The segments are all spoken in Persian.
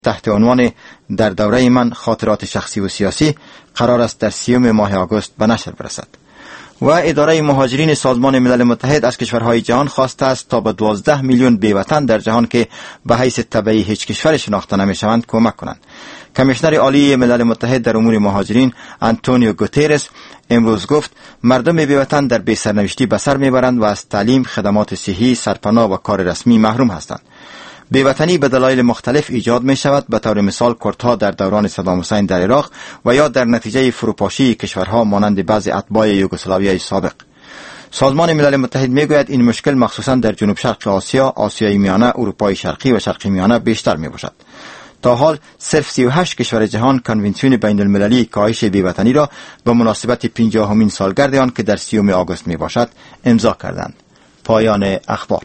تحت عنوان در دوره من خاطرات شخصی و سیاسی قرار است در 30 ماه آگوست به نشر برسد و اداره مهاجرین سازمان ملل متحد از کشورهای جهان خواسته است تا به 12 میلیون بیوطن در جهان که به حیث تبعی هیچ کشور شناخته نمیشوند کمک کنند. کمیشنر عالی ملل متحد در امور مهاجرین انتونیو گوترس امروز گفت مردم بیوطن در بی‌سرنوشتی به سر میبرند و از تعلیم، خدمات صحی، سرپناه و کار رسمی محروم هستند. بیوطنی به دلایل مختلف ایجاد می شود، به طور مثال کردها در دوران صدام حسین در عراق و یا در نتیجه فروپاشی کشورها مانند بعضی اتباع یوگسلاویای سابق. سازمان ملل متحد می گوید این مشکل مخصوصا در جنوب شرق آسیا، آسیای میانه، اروپای شرقی و شرق میانه بیشتر می باشد. تا حال صرف 38 کشور جهان کنونسیون بین المللی کاهش بیوطنی را به مناسبت 50مین سالگرد آن که در 30 آگوست می باشد امضا کردند. پایان اخبار.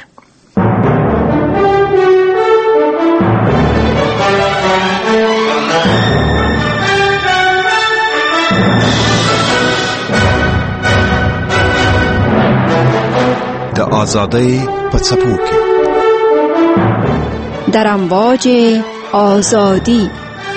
د آزادۍ په څپو کې در امواج آزادی.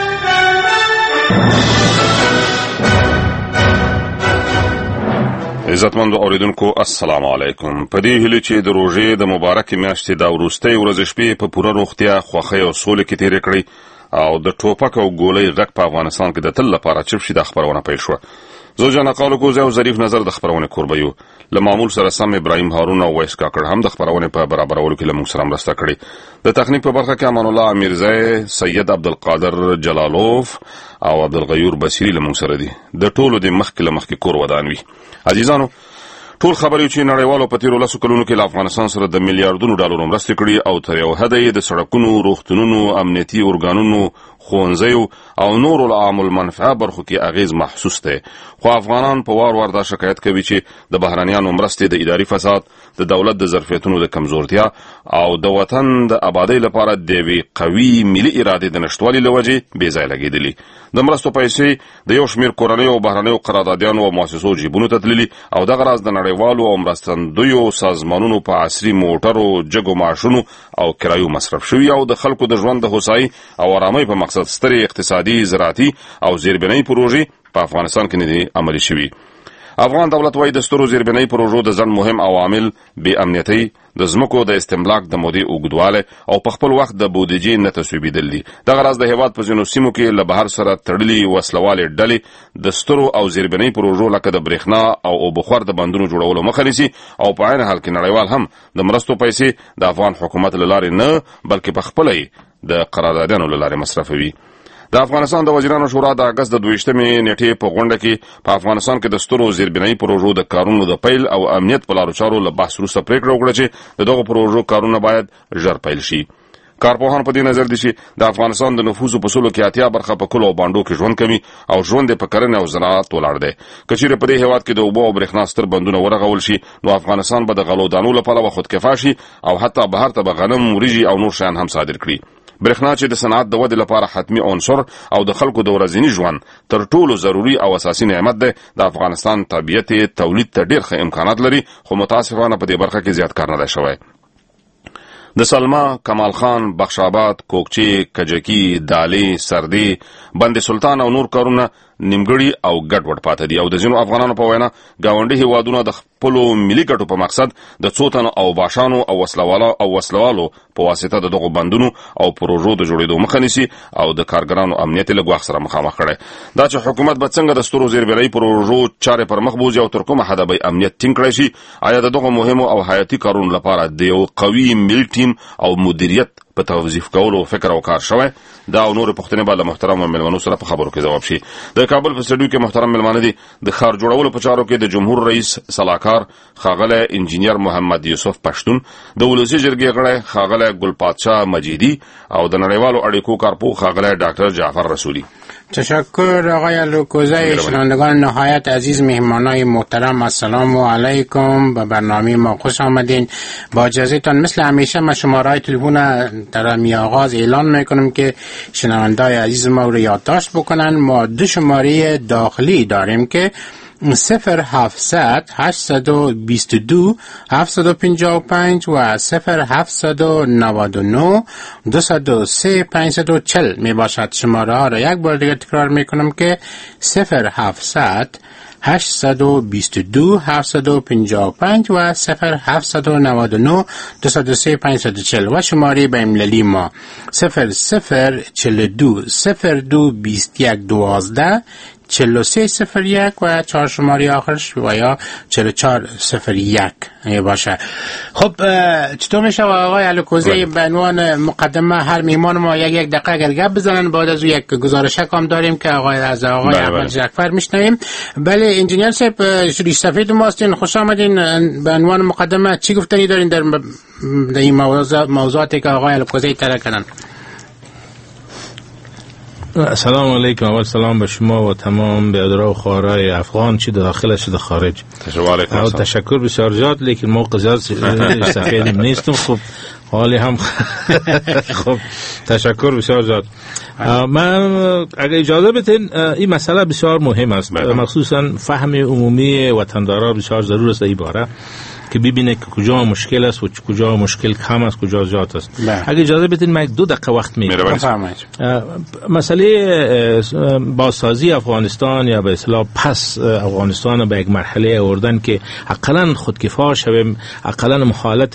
عزتمند اوریدونکو السلام علیکم. په دې هیله چې د روژې د مبارکې میاشتې د وروستۍ ورځې شپې په پوره روغتیا، خوښۍ او سولې کې تېرې کړئ او د ټوپک او ګولۍ غږ په افغانستان کې د تل لپاره چپ شي. د خبرونه پیل شوه. زه جان قالو کوزه او ظریف نظر د خبرونه کوربه یو. له معمول سره سم ابراهیم هارون او ویس کاکړ هم د خبرونه په برابرولو کې له موږ سره مرسته کړې. د تخنیک په برخه کې امان الله امیرزی، سید عبدالقادر جلالوف او عبدالغیور بصری له موږ سره دي. د ټولو د مخکې له مخکې کور ودان وي. عزیزانو، ټول خبرې چې نړیوالو په تیرو لسو کلونو کې له افغانستان سره د میلیارډونو ډالرو مرستې کړي او تر یو حده یې د سړکونو، روغتونونو، امنیتي ارګانونو، ښوونځیو او نورو العام المنفعه برخو کې اغیز محسوس دی. خو افغانان په وار وار دا شکایت کوي چې د بهرنیانو مرستې د اداري فساد، د دولت د ظرفیتونو د کمزورتیا او د وطن د آبادۍ لپاره د یوې قوي ملي ارادې د نشتوالي له وجې بې ځایه لګېدلي. د مرستو پیسې د یو شمېر کورنیو او بهرنیو قراردادیانو او مؤسسو جیبونو ته تللي او دغه راز د نړیوالو او مرستندویو سازمانونو په عصري موټرو، جګو معاشونو او کرایو مصرف شوي او د خلکو د ژوند د هوسایي او آرامۍ په مقصد سترې اقتصادي، زراعتي او زیربنایي پروژې په افغانستان کې نه دي عملي شوي. افغان دولت وايي د سترو زیربنایي پروژو د ځنډ مهم عوامل بې امنیتۍ، د ځمکو د استملاک د مودې اوږدوالی او په خپل وخت د بودیجې نه تصویبېدل دي. دغه راز د هېواد په ځینو سیمو کې له بهر سره تړلي وسلوالې ډلې د سترو او زیربنایي پروژو لکه د برېښنا او اوبخور د بندونو جوړولو مخه نیسي او په عین حال کې نړیوال هم د مرستو پیسې د افغان حکومت له لارې نه بلکې په خپله یې د قراردادیانو له لارې مصرفوي. د افغانستان د وزیرانو شورا د اګست د 22 نیټې په غونډه کې په افغانستان کې د سترو زیربنایي پروژو د کارونو د پیل او امنیت په لارو چارو له بحث وروسته پریکړه وکړه چې د دغو پروژو کارونه باید ژر پیل شي. کارپوهان په دې نظر دي چې د افغانستان د نفوسو په سلو کې 80 برخه په کلو او بانډو کې ژوند کوي او ژوند په کرنې او زراعت ولاړ دی. که چیرې په دې هېواد کې د اوبو او برېښنا ستر بندونه ورغول شي نو افغانستان به د غلو دانو لپاره به خودکفا شي او حتی بهر ته به غنم، وریجې او نور شیان هم صادر کړي. برېښنا چې د صنعت د ودې لپاره حتمي عنصر او د خلکو د ورځني ژوند تر ټولو ضروري او اساسي نعمت دی، د افغانستان طبیعت تولید ته ډېر ښه امکانات لري خو متاسفانه په دې برخه کې زیات کار نه دی شوی. د سلما، کمال خان، بخش آباد، کوکچې، کجکي، دالې، سردي، بند سلطان او نور کارونه نیمګړي او ګډوډ پاتې دي او د ځینو افغانانو په وینا ګاونډي هیوادونه د خپلو ملي ګټو په مقصد د څو تنو او باشانو او وسلوالو په واسطه د دغو بندونو او پروژو د جوړېدو مخه نیسي او د کارګرانو امنیت له ګواښ سره مخامخ کړي. دا چې حکومت به څنګه د سترو زیربنایي پروژو چارې پر مخ بوځي او تر کومه حده به امنیت ټینګ کړی شي، آیا د دغو مهمو او حیاتي کارونو لپاره د یو قوي ملي ټیم او مدیریت په توظیف کولو فکر او کار شوی؟ دا او نور پوښتنې به له محترم مېلمنو سره په خبرو کې ځواب شي. د کابل په سټډیو کې محترم مېلمانه دي د ښار جوړولو په چارو کې د جمهور رئیس صلاحکار ښاغلی انجینیر محمد یوسف پښتون، د ولسي جرګې غړی ښاغلی ګل پادشاه مجیدی او د نړیوالو اړیکو کارپوه ښاغلی ډاکټر جعفر رسولی. تشکر آقای الوکوزه. شنوندگان نهایت عزیز، مهمانای محترم، السلام علیکم. به برنامه ما خوش آمدین. با اجازهتان مثل همیشه ما شماره تلفن در می آغاز اعلان میکنم که شنوندای عزیز ما رو یادداشت بکنن. ما 2 شماره داخلی داریم که 0700 822 755 و 0799 203 540 می باشد. شماره ها را یک بار دیگر تکرار می کنم که 0700 822 755 و 0799 203 540 و شماره بین‌المللی ما 0042 02 21 12 4301 و 4 شماره آخرش و یا 4401 باشه. خب چطور میشه آقای الکوزی به عنوان مقدمه هر میهمان ما یک دقیقه اگر گپ بزنن، بعد از یک گزارش هم داریم که آقای احمد جعفر میشنویم. بله انجینیر صاحب ریش سفید ما هستین، خوش آمدین. به عنوان مقدمه چی گفتنی دارین در این موضوعاتی که آقای الکوزی طرح کردن؟ السلام علیکم. اول سلام به شما و تمام برادران و خواهرای افغان، چی داخل چی خارج. تشکر بسیار زیاد، لیکن موقع زیاد سفیدیم نیستم. خب حالی هم خب تشکر بسیار زیاد. من اگه اجازه بدین این مسئله بسیار مهم است، مخصوصا فهم عمومی وطندارا بسیار ضرور است این باره که ببینه که کجا مشکل است و کجا مشکل کم است، کجا زیاد است. اگه اجازه بدین من 2 دقیقه وقت میگیرم. مسئله بازسازی افغانستان یا به اصطلاح پس افغانستان به یک مرحله آوردن که حداقل خودکفا شویم، حداقل حالت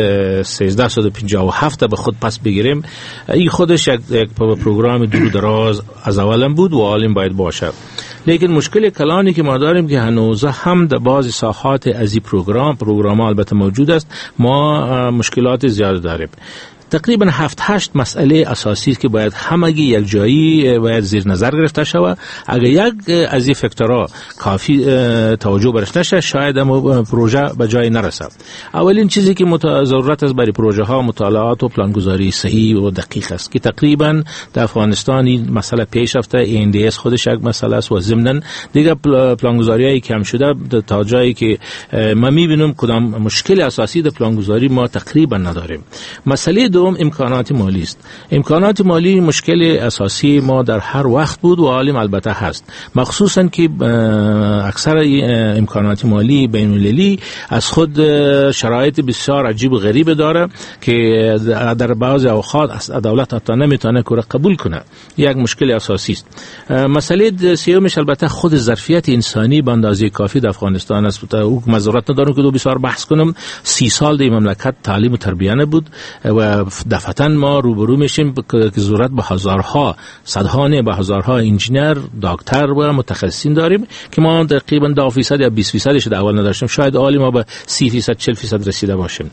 1357 به خود پس بگیریم، این خودش یک پروگرام دور دراز از اولم بود و حالا باید باشه. لیکن مشکل کلانی که ما داریم که هنوز هم در بعضی ساحات از این پروگرام البته موجود است، ما مشکلات زیاد داریم. تقریبا 7-8 مسئله اساسی است که باید همگی یک جایی باید زیر نظر گرفته شود. اگر یک از این فاکتورها کافی توجه برش نشه، شاید هم پروژه به جای نرسد. اولین چیزی که ضرورت است برای پروژه ها مطالعات و پلانگذاری صحیح و دقیق است که تقریبا در افغانستان این مسئله پیش رفته. ANDS خودش یک مسئله است و ضمن دیگه پلانگذاریایی کم شده تا جایی که ما میبینیم کدام مشکل اساسی در پلانگذاری ما تقریبا نداریم. مسئله دوم امکانات مالی است. امکانات مالی مشکل اساسی ما در هر وقت بود و حالا البته هست، مخصوصا که اکثر امکانات مالی بین‌المللی از خود شرایط بسیار عجیب و غریب داره که در بعضی اوقات دولت حتی نمیتونه که قبول کنه. یک مشکل اساسی است. مسئله سومش البته خود ظرفیت انسانی به اندازه کافی در افغانستان است. او مزارت ندارم که بسیار بحث کنم. 30 سال در مملکت تعلیم و تربیت نبود و دفعتاً ما روبرو میشیم که ضرورت به هزارها، صدها نه به هزارها انجینیر، دکتر و متخصصین داریم که ما تقریباً 10% یا 20% در اول نداشتیم. شاید عالی ما به 30% 40% رسیده باشیم.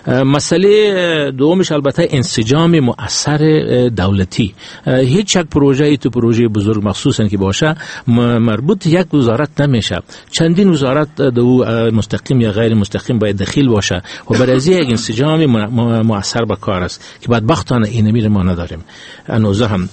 مسئله دومش البته انسجام مؤثر دولتی. هیچ یک پروژه بزرگ مخصوصاً که باشه مربوط یک وزارت نمیشه. چندین وزارت دو مستقیم یا غیر مستقیم باید دخیل باشه و برای یک انسجام مؤثر به کار است که بدبختانه این میره ما نداریم هنوز هم.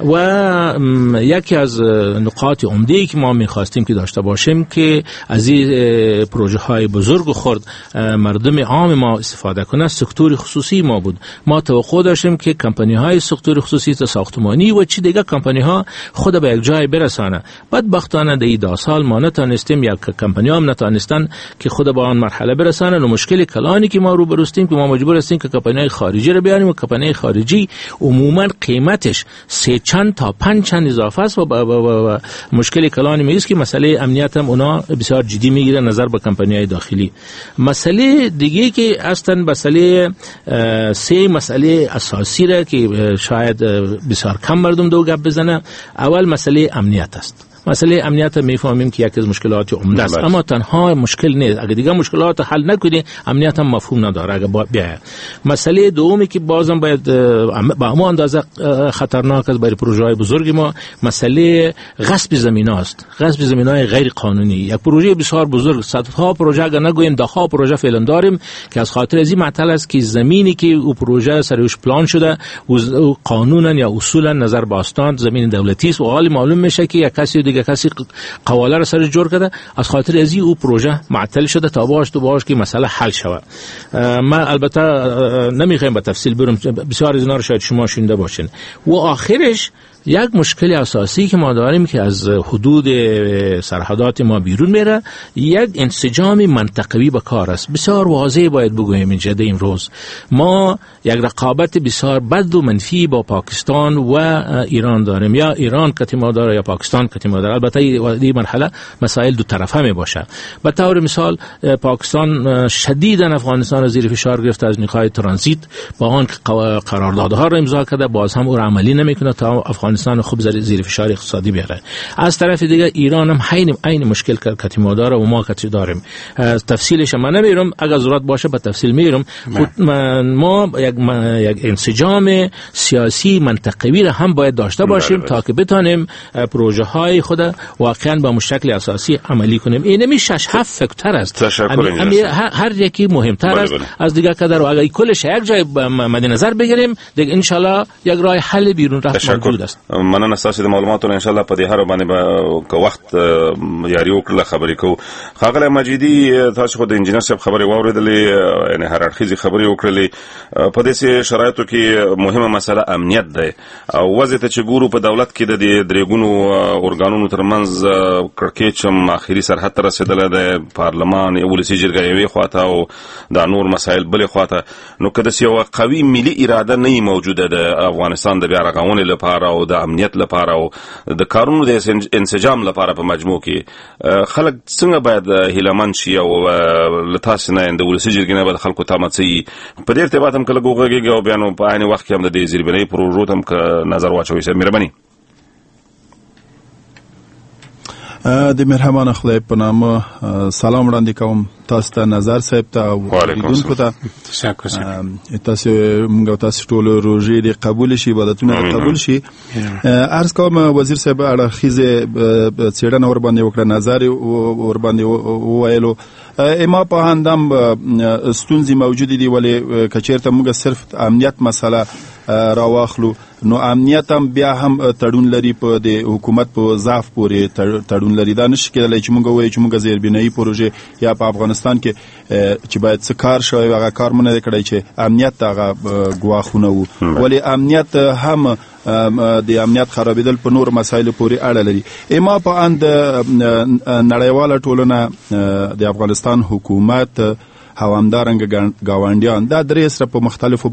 و یکی از نقاط عمده‌ای که ما می‌خواستیم که داشته باشیم که از این پروژه های بزرگ و خرد مردم عام ما استفاده کنه، سکتور خصوصی ما بود. ما توقع داشتیم که کمپانی های سکتور خصوصی ساختمانی و چی دیگه کمپانی ها خود به یک جای برسانه. بدبختانه در این سال ما نتونستیم، یا کمپانی ها هم نتونستن که خود به آن مرحله برسانه. و مشکل کلانی که ما رو بروستیم که ما مجبور هستیم که کمپانی خارجی رو بیاریم و کمپانی خارجی عموما قیمتش 3 چند تا 5 چند اضافه است و مشکل کلانی میست که مسئله امنیت هم اونا بسیار جدی میگیره نظر به کمپانی‌های داخلی. مسئله دیگه که اصلا مسئله 3 مسئله اساسی را که شاید بسیار کم مردم دو گپ بزنه. اول مسئله امنیت است. مسئله امنیت میفهمیم که یکی از مشکلات عمده است، اما تنها مشکل نیست. اگه دیگه مشکلات حل نکنی امنیت هم مفهوم نداره. اگه بیاید مسئله دومی که بازم باید با همون اندازه خطرناک است برای پروژه‌های بزرگ ما، مسئله غصب زمین است. غصب زمین‌های غیر قانونی. یک پروژه بسیار بزرگ، صدها پروژه اگر نگویم ده‌ها پروژه فعلا داریم که از خاطر از این معطل است که زمینی که او پروژه سرش پلان شده و قانونا یا اصولا نظر باستان زمین دولتی است و حالی معلوم میشه که یک کسی قواله را سرش جور کرده، از خاطر ازی او پروژه معطل شده تا باش که مسئله حل شود. من البته نمیخوایم به تفصیل برم، بسیار از اینا رو شاید شما شنیده باشین. و آخرش یک مشکل اساسی که ما داریم که از حدود سرحدات ما بیرون میره، یک انسجام منطقوی به کار است. بسیار واضح باید بگوییم اینجا این روز ما یک رقابت بسیار بد و منفی با پاکستان و ایران داریم، یا ایران کتی ما داره یا پاکستان کتی ما داره. البته این مرحله مسائل دو طرفه می باشه. به طور مثال پاکستان شدیداً افغانستان را زیر فشار گرفته از نخای ترانزیت، با آن قراردادها را امضا کرده باز هم او را عملی نمیکنه تا افغانستان خوب زیر فشار اقتصادی بیاره. از طرف دیگه ایران هم عین مشکل کتی ما داره و ما کتی داریم. تفصیلش من نمیرم، اگر ضرورت باشه به تفصیل میرم. ما یک انسجام سیاسی منطقوی را هم باید داشته باشیم تا که بتانیم پروژه های خود واقعا با مشکل اساسی عملی کنیم. این میشه 7 فاکتور است، هر یکی مهمتر است از دیگه قدر. و اگر کلش یک جای مد نظر بگیریم دیگه ان شاء الله یک راه حل بیرون رفت موجود است. مننه تاسو د معلوماتونو ان شاء الله په دې هر باندې به وخت یاري وکړه خبرې کو. خاغله مجیدی تاسو خو د انجینر صاحب خبرې واوریدلې، یعنی هر اړخیزې خبرې وکړلې. په دې شرایطو کې مهمه مسله امنیت ده او وضع ته چې ګورو په دولت کې د درېګونو اورګانونو ترمنځ کړکېچ هم اخري سرحد ته رسېدلی دی، پارلمان ولسي جرګه یوې خواته او دا نور مسایل بلې خواته. نو که داسې یوه قوي ملي اراده نه موجوده د افغانستان د بیا رغونې لپاره او د امنیت لپاره او د کارونو د انسجام لپاره په مجموع کې خلک څنګه باید هیلهمند شي او له تاسې نه د ولسي جرګې نه به د خلکو تمه څه وي؟ په دې ارتباط هم که لږ وغږېږي او بیا نو په عین وخت کې هم د دې زیربنایي پروژو ته هم که نظر واچوئ صاحب مهرباني. د مهربان خدای په نامه سلام وړاندې کوم تاسو ته، نظر صاحب ته او لیدونکو ته. تاسو موږ تاسو ټول روژې دې قبول شي، عبادتونه قبول شي. عرض کوم وزیر صاحب اړخیزه څېړنه ور باندې وکړه، نظر ور باندې وویلو. اما په هندم ستونزې موجود دي، ولې کچېرته موږ صرف امنیت مسله راواخلو نو امنیت هم بیا هم تړون لري په د حکومت په ضعف پورې تړون لري. دا نشي کېدلی چې موږ وایو چې موږ زیربنایي پروژې یا په افغانستان کې چې باید څه کار شوی هغه کار مو نه کړی چې امنیت هغه ګواښونه وو، ولې امنیت هم د امنیت خرابېدل په نور مسایلو پورې اړه لري. اما په اند نړیواله ټولنه د افغانستان حکومت هوامدارنګ گاونډیان دا درې سره په مختلفو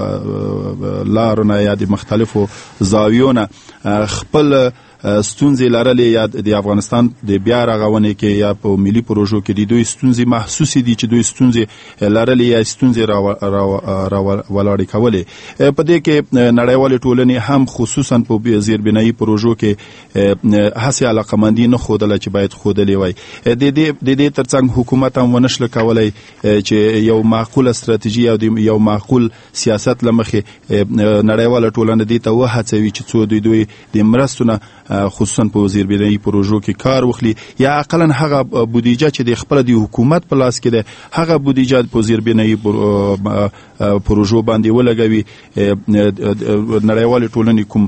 لارو یا د مختلفو زاویو نه خپل ستونزې لرلې، یا د افغانستان د بیا رغونې کې یا په ملي پروژو کې د دوی ستونزې محسوسې دي چې دوی ستونزې لرلې یا ستونزې ولاړې کولې. په دې کې نړیوالې ټولنې هم خصوصا په زیربنایي پروژو کې هسې علاقمندي نه ښودله چې باید ښودلې وای. د دې ترڅنګ حکومت هم ونشله کولی چې یو معقوله استراتیژي او یو معقول سیاست له مخې نړیواله ټولنه دې ته وهڅوي چې څو دوی د مرستو نه خصوصا په زیربنایي پروژو کې کار وخلي، یا اقلا هغه بودیجه چې د خپل د حکومت په لاس کې ده هغه بودیجه په زیربنایي پروژو باندې ولګوي. نړیوالې ټولنې کوم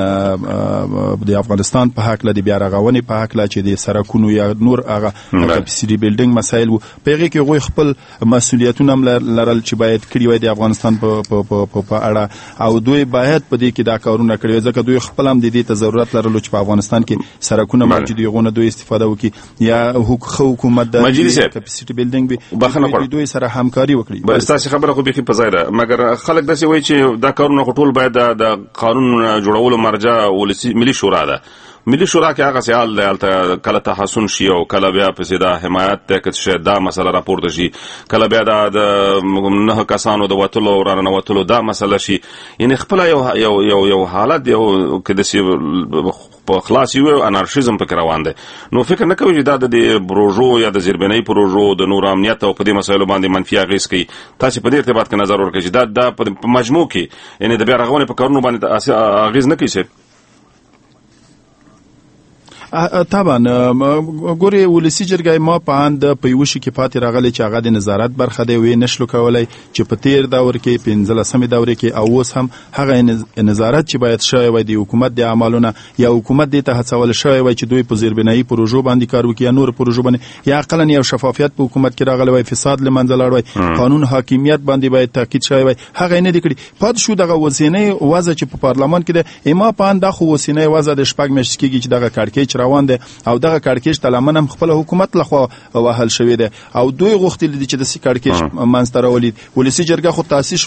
د افغانستان په حق له بیا رغونې په حق له چې د سرکونو یا نور هغه کپاسټي بیلډینګ مسایل وو، په هغې کې هغوی خپل مسؤلیتونه هم لرل چې باید کړي وای د افغانستان په اړه، او دوی باید په دې کې دا کارونه کړي وای ځکه دوی خپل هم د دې ته ضرورت لرلو چې په افغانستان کې سرکونه موجود وي، هغونه دوی استفاده وکړي یا حکومت د کپاسټي بیلډینګ به دوی سره همکاري وکړي. بس تاسو خبره خو بیخي په ځای ده، مګر خلک داسې وایي چې دا کارونه ټول باید د قانون جوړولو مرجع ملي شورا ده. ملي شورا کې هغه سیال دی، هلته کله تحسن شي او کله بیا پسې دا حمایت دی که څه دا مسله راپورته شي، کله بیا دا د 9 کسانو د وتلو او راننوتلو دا مسله شي. یعنې خپله یو حالت یو که داسې په خلاص یو انارشیزم پکې روان دی. نو فکر نه کوي چې دا د پروژو یا د زیربنایي پروژو د نور امنیت او په دې مسایلو باندې منفي اغېز کوي؟ تاسې په دې ارتباط کې نظر ورکړئ چې دا په مجموع کې یعنې د بیا رغونې په کارونو باندې اغېز نه کوي؟ طبعا ګوري ولسی جرګه ما پاند په یوشي کې پاتې راغلی چې هغه د نظارت برخه دی وې نشلو کولای چې په تیر دور کې 15 دور کې او اوس هم هغه نظارت چې باید شوی وي د حکومت د اعمالونه یا حکومت د ته هڅول شوی وي چې دوی په زیربنایي پروژو باندې کار وکړي یا نور پروژو باندې یا اقلا یو شفافیت په حکومت کې راغلی وي فساد لمنځه لاړ وي قانون حاکمیت باندې باید تاکید شوی وي هغه نه دکړي پات شو دغه وسینې وضع چې په پارلمان کې د اما پاند خو وسینې وضع د شپږ میاشتې کېږي چې دغه کارکېچ روان دي او دغه کارکېچ تلمن هم خپل حکومت لخوا وهل شوی دی او دوی غوښتل دي چې د کارکېچ منځته راولي ولسی جرګه خو تاسیس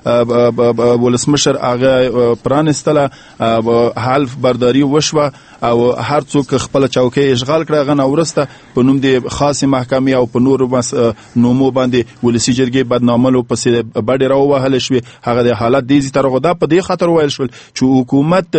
ولا ولسمشر هغه پرانستله حلف برداری وشوه او هر څوک خپل چوکۍ اشغال کړه غن اورسته په نوم د خاصه محکمې او په نور نومو باندې ولسی جرګې بدناملو پسې باندې راو وهل شوی هغه د حالت دیزي ترغه په دې خاطر وایل شو چې حکومت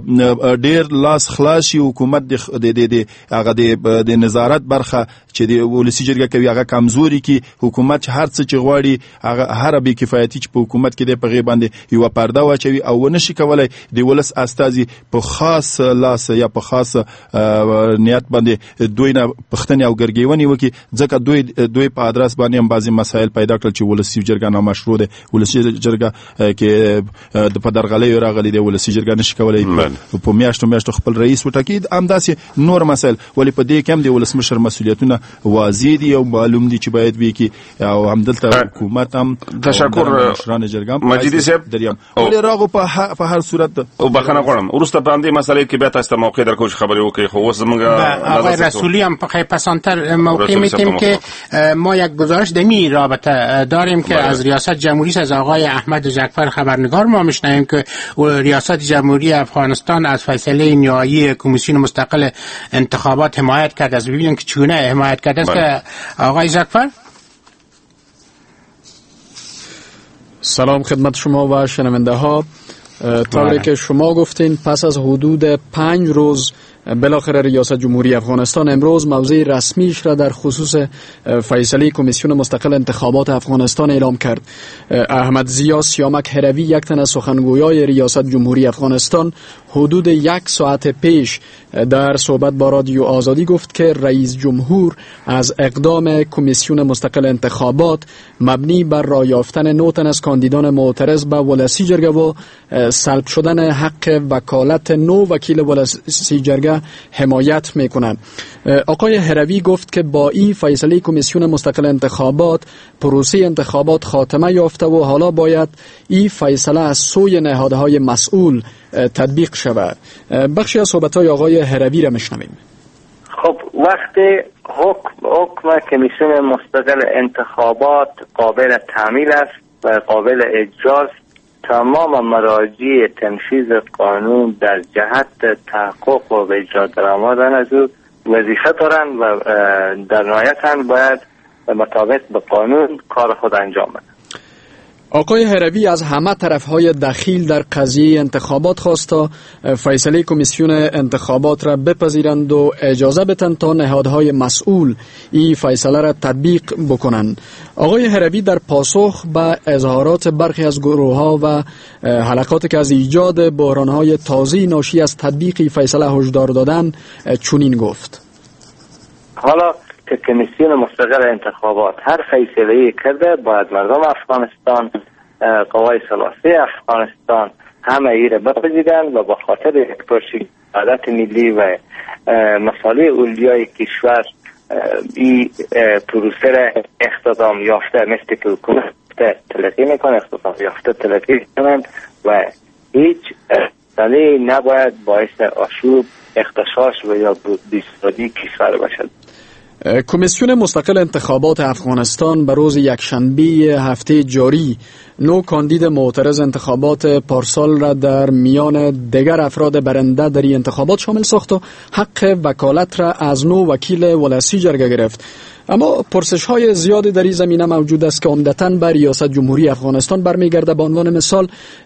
ډیر لاس خلاصي حکومت د هغه د نظارت برخه چې د ولسی جرګه کوي هغه کمزوري کی حکومت هر څه چې غواړي هغه هر به کفایتي چې په حکومت کې د پغې باندې یو پرده واچوي او نشي کولای د ولس استازي په خاص لاس یا په خاص نیت باندې دوی نه پښتني او ګرګیونی وکي ځکه دوی په ادرس باندې هم بعضی مسایل پیدا کړل چې ولسی جرګه نامشروع ده ولسی جرګه کې د پدرغلې راغلي دی ولسی جرګه نشي کولای په میاشتو خپل رئیس وټاکي امداسي نور مسایل ولی په دې کې هم د ولسمشر مسؤلیتونه واضح دي او معلوم دي چې باید وي کی او همدلته حکومت هم تشکر مشران جرګه مجیدی صاحب دریم ولی راغو په هر صورت او بخنه غواړم ورسته باندې مسالې کې به تاسو موقع درکو خبرې وکړي خو اوس زمونږ آقای رسولی هم په پسندتر موقع میتیم که ما یک گزارش دمی رابطه داریم که از ریاست جمهوری از آقای احمد جعفر خبرنگار ما میشنویم که ریاست جمهوری افغانستان از فیصله نهایی کمیسیون مستقل انتخابات حمایت کرد از ببینیم که چگونه حمایت کرده است که آقای جعفر. سلام خدمت شما و شنونده ها. طوری که شما گفتین پس از حدود 5 روز بالاخره ریاست جمهوری افغانستان امروز موضع رسمیش را در خصوص فیصله کمیسیون مستقل انتخابات افغانستان اعلام کرد. احمد ضیا سیامک هروی یک تن از سخنگویای ریاست جمهوری افغانستان حدود 1 ساعت پیش در صحبت با رادیو آزادی گفت که رئیس جمهور از اقدام کمیسیون مستقل انتخابات مبنی بر رای یافتن 9 تن از کاندیدان معترض به ولسی جرگه و سلب شدن حق وکالت 9 وکیل ولسی جرگه حمایت میکنند. آقای هروی گفت که با این فیصله کمیسیون مستقل انتخابات پروسه انتخابات خاتمه یافته و حالا باید این فیصله از سوی نهادهای مسئول تطبیق شود. بخشی از صحبت‌های آقای هروی را میشنویم. خب وقتی حکم کمیسیون مستقل انتخابات قابل تعمیل است و قابل اجراست، تمام مراجع تنفیذ قانون در جهت تحقق و اجرا درآمدن از او وظیفه دارند و در نهایت هم باید مطابق به قانون کار خود انجام بدن. آقای هروی از همه طرفهای دخیل در قضیه انتخابات خواست تا فیصله کمیسیون انتخابات را بپذیرند و اجازه بدن تا نهادهای مسئول این فیصله را تطبیق بکنند. آقای هروی در پاسخ به اظهارات برخی از گروه‌ها و حلقاتی که از ایجاد بحران‌های تازه ناشی از تطبیق فیصله هشدار دادن چنین گفت: حالا که کمیسیون مستقل انتخابات هر فیصله‌ای کرده باید مردم افغانستان، قوای سیاسی افغانستان همه ای را بپذیرند و با خاطر یک پرچه عادت ملی و مصالح اولیای کشور این پروسه را اختتام یافته مثل که حکومت تلقی میکنه اختتام یافته تلقی کنند و هیچ مسئله نباید باعث آشوب، اختشاش و یا بی‌ثباتی کشور باشد. کمیسیون مستقل انتخابات افغانستان به روز یکشنبه هفته جاری 9 کاندید معترض انتخابات پارسال را در میان دیگر افراد برنده در این انتخابات شامل ساخت و حق وکالت را از 9 وکیل ولسی جرگه گرفت. اما پرسش های زیادی در این زمینه موجود است که عمدتاً بر ریاست جمهوری افغانستان برمیگرده. به عنوان مثال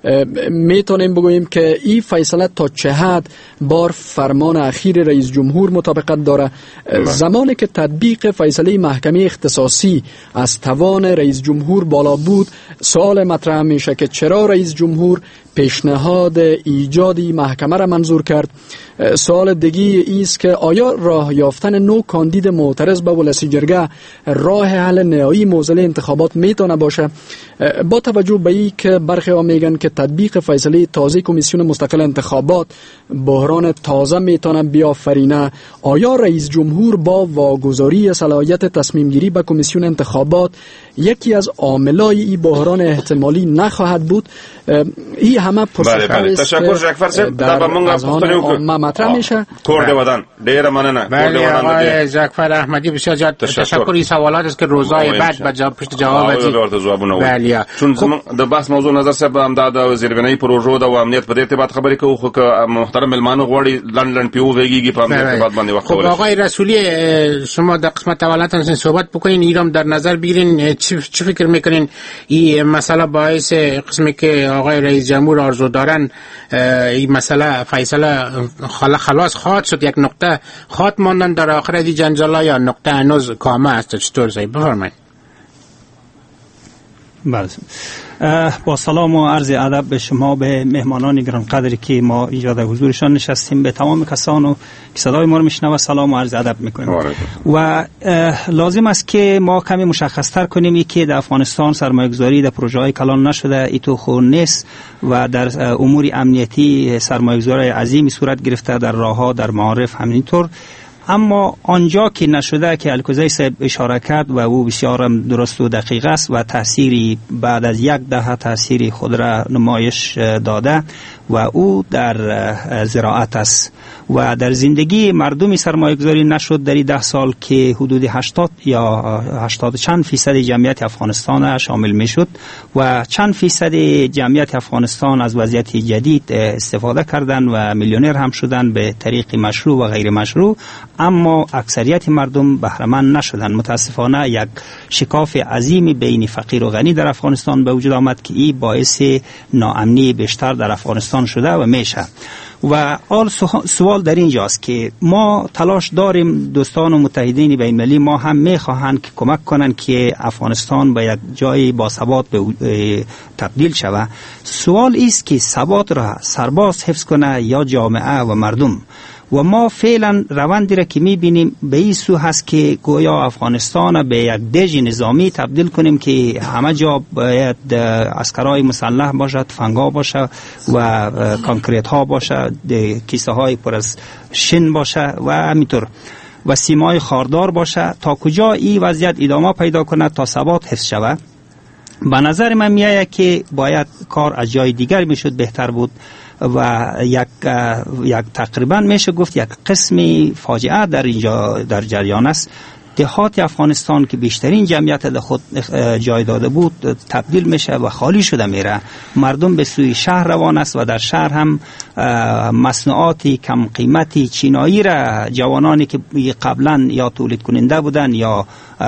میتونیم بگوییم که این فیصله تا چه حد بار فرمان اخیر رئیس جمهور مطابقت داره. زمانی که تطبیق فیصله محکمه اختصاصی از توان رئیس جمهور بالا بود، سوال مطرح میشه که چرا رئیس جمهور پیشنهاد ایجاد محکمه را منظور کرد. سوال دیگه است که آیا راه یافتن نو کاندید معترض به ولسی جرگه راه حل نهایی معضل انتخابات میتونه باشه؟ با توجه به این که برخی ها میگن که تطبیق فیصله تازه کمیسیون مستقل انتخابات بحران تازه میتونه بیافرینه، آیا رئیس جمهور با واگذاری صلاحیت تصمیم گیری به کمیسیون انتخابات یکی از عاملای این بحران احتمالی نخواهد بود؟ این همه پرسش بله تشکر جعفر صاحب. در اذهان عامه مطرح میشه. کورد ودان ډیر مننه. بله آقای جعفر احمدی بسیار زیاد تشکر. این سوالات است که روزهای بعد به جواب ورته بله چون د بحث موضوع نظر صاحب امداد او زیربنای پروژو د امنیت په ارتباط خبرې کوو، خو محترم ملمانو غوړي لندن پیوږيږي په ارتباط باندې وخت ولري. آقای رسولی شما در قسمت اولاتون صحبت بکنین، ایرام در نظر بگیرین، چی فکر میکنین این مسئله باعث قسمی که آقای رئیس جمهور آرزو دارن این مسئله فیصله خلاص خواهد شد، یک نقطه خواهد ماندن در آخر دی جنجالا یا نقطه هنوز کامه است؟ چطور صحیح بفرمایید. بله، با سلام و عرض ادب به شما، به مهمانان گرانقدری که ما اینجا در حضورشان نشستیم، به تمام کسانی که صدای ما رو میشنوند سلام و عرض ادب میکنیم. و لازم است که ما کمی مشخص‌تر کنیم که در افغانستان سرمایه‌گذاری در پروژه‌های کلان نشده، ایتو خون نیست و در امور امنیتی سرمایه‌گذاری عظیمی صورت گرفته، در راه‌ها، در معارف همینطور. اما آنجا که نشده که الکوزی صاحب اشاره کرد و او بسیار درست و دقیق است و تأثیری بعد از یک دهه تأثیری خود را نمایش داده و او در زراعت است و در زندگی مردمی سرمایه گذاری نشد در 10 سال که حدود 80 یا 80 چند فیصد جمعیت افغانستان شامل می شد و چند فیصد جمعیت افغانستان از وضعیت جدید استفاده کردند و میلیونر هم شدند به طریق مشروع و غیر مشروع، اما اکثریت مردم بهره‌مند نشدند. متاسفانه یک شکاف عظیمی بین فقیر و غنی در افغانستان به وجود آمد که این باعث ناامنی بیشتر در افغانستان شده و میشه. و حال سوال در اینجاست که ما تلاش داریم، دوستان و متحدین بین المللی ما هم میخواهند که کمک کنند که افغانستان به یک جای با ثبات تبدیل شود. سوال است که ثبات را سرباز حفظ کنه یا جامعه و مردم؟ و ما فعلا روندی را که میبینیم به این سو هست که گویا افغانستان به یک دژ نظامی تبدیل کنیم که همه جا باید عسکرای مسلح باشه، تفنگ‌ها باشه و کانکریت ها باشه، کیسه های پر از شن باشه و همینطور و سیمای خاردار باشه. تا کجا این وضعیت ادامه پیدا کنه تا ثبات حفظ شود؟ به نظر من میآید که باید کار از جای دیگر میشد بهتر بود و یک تقریبا میشه گفت یک قسمی فاجعه در اینجا در جریان است. دهات افغانستان که بیشترین جمعیت در خود جای داده بود تبدیل میشه و خالی شده میره. مردم به سوی شهر روان است و در شهر هم مصنوعات کم قیمتی چینایی را جوانانی که قبلا یا تولید کننده بودن یا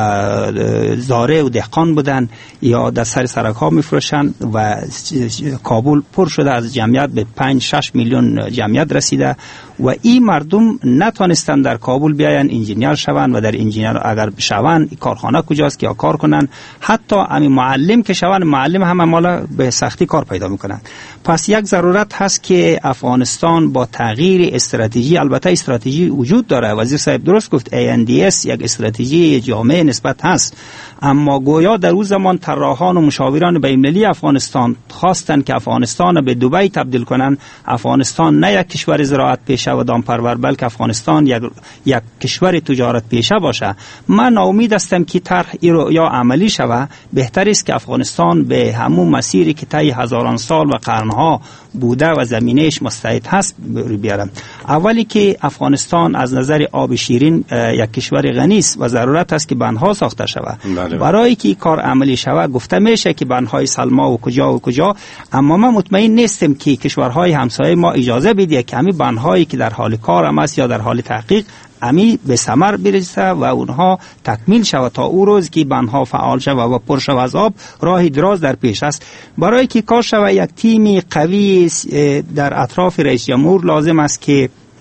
زاره و دهقان بودن یا در سر سرک ها میفروشند و کابل پر شده از جمعیت به 5-6 میلیون جمعیت رسیده و این مردم نتونستن در کابل بیاین انجینیر شوند و در انجینیر اگر شوند کارخانه کجاست که کار کنن، حتی همین معلم که شوند معلم هم مالا به سختی کار پیدا میکنن. پس یک ضرورت هست که افغانستان با تغییر استراتژی، البته استراتژی وجود داره، وزیر صاحب درست گفت ANDS یک استراتژی جامع نسبت هست، اما گویا در اون زمان طراحان و مشاوران بین‌المللی افغانستان خواستند که افغانستان به دبی تبدیل کنن. افغانستان نه یک کشور زراعت پیشه و دامپرور بلکه افغانستان یک کشور تجارت پیشه باشه. من ناامید هستم که طرح یا عملی شود. بهتر است که افغانستان به همون مسیری که طی هزاران سال و قرنها بوده و زمینهش مستعد هست بیارم. اولی که افغانستان از نظر آب شیرین یک کشور غنی است و ضرورت است که بندها ساخته شود. برای که کار عملی شود گفته میشه که بندهای سلما و کجا، اما من مطمئن نیستم که کشورهای همسایه ما اجازه بده که همین بندهایی که در حال کار هم است یا در حال تحقیق امی به ثمر برسه و اونها تکمیل شود. تا او روز که بندها فعال شود و پر شود از آب راه دراز در پیش است. برای که کار شود یک تیم قوی در اطراف رئیس جمهور لازم است که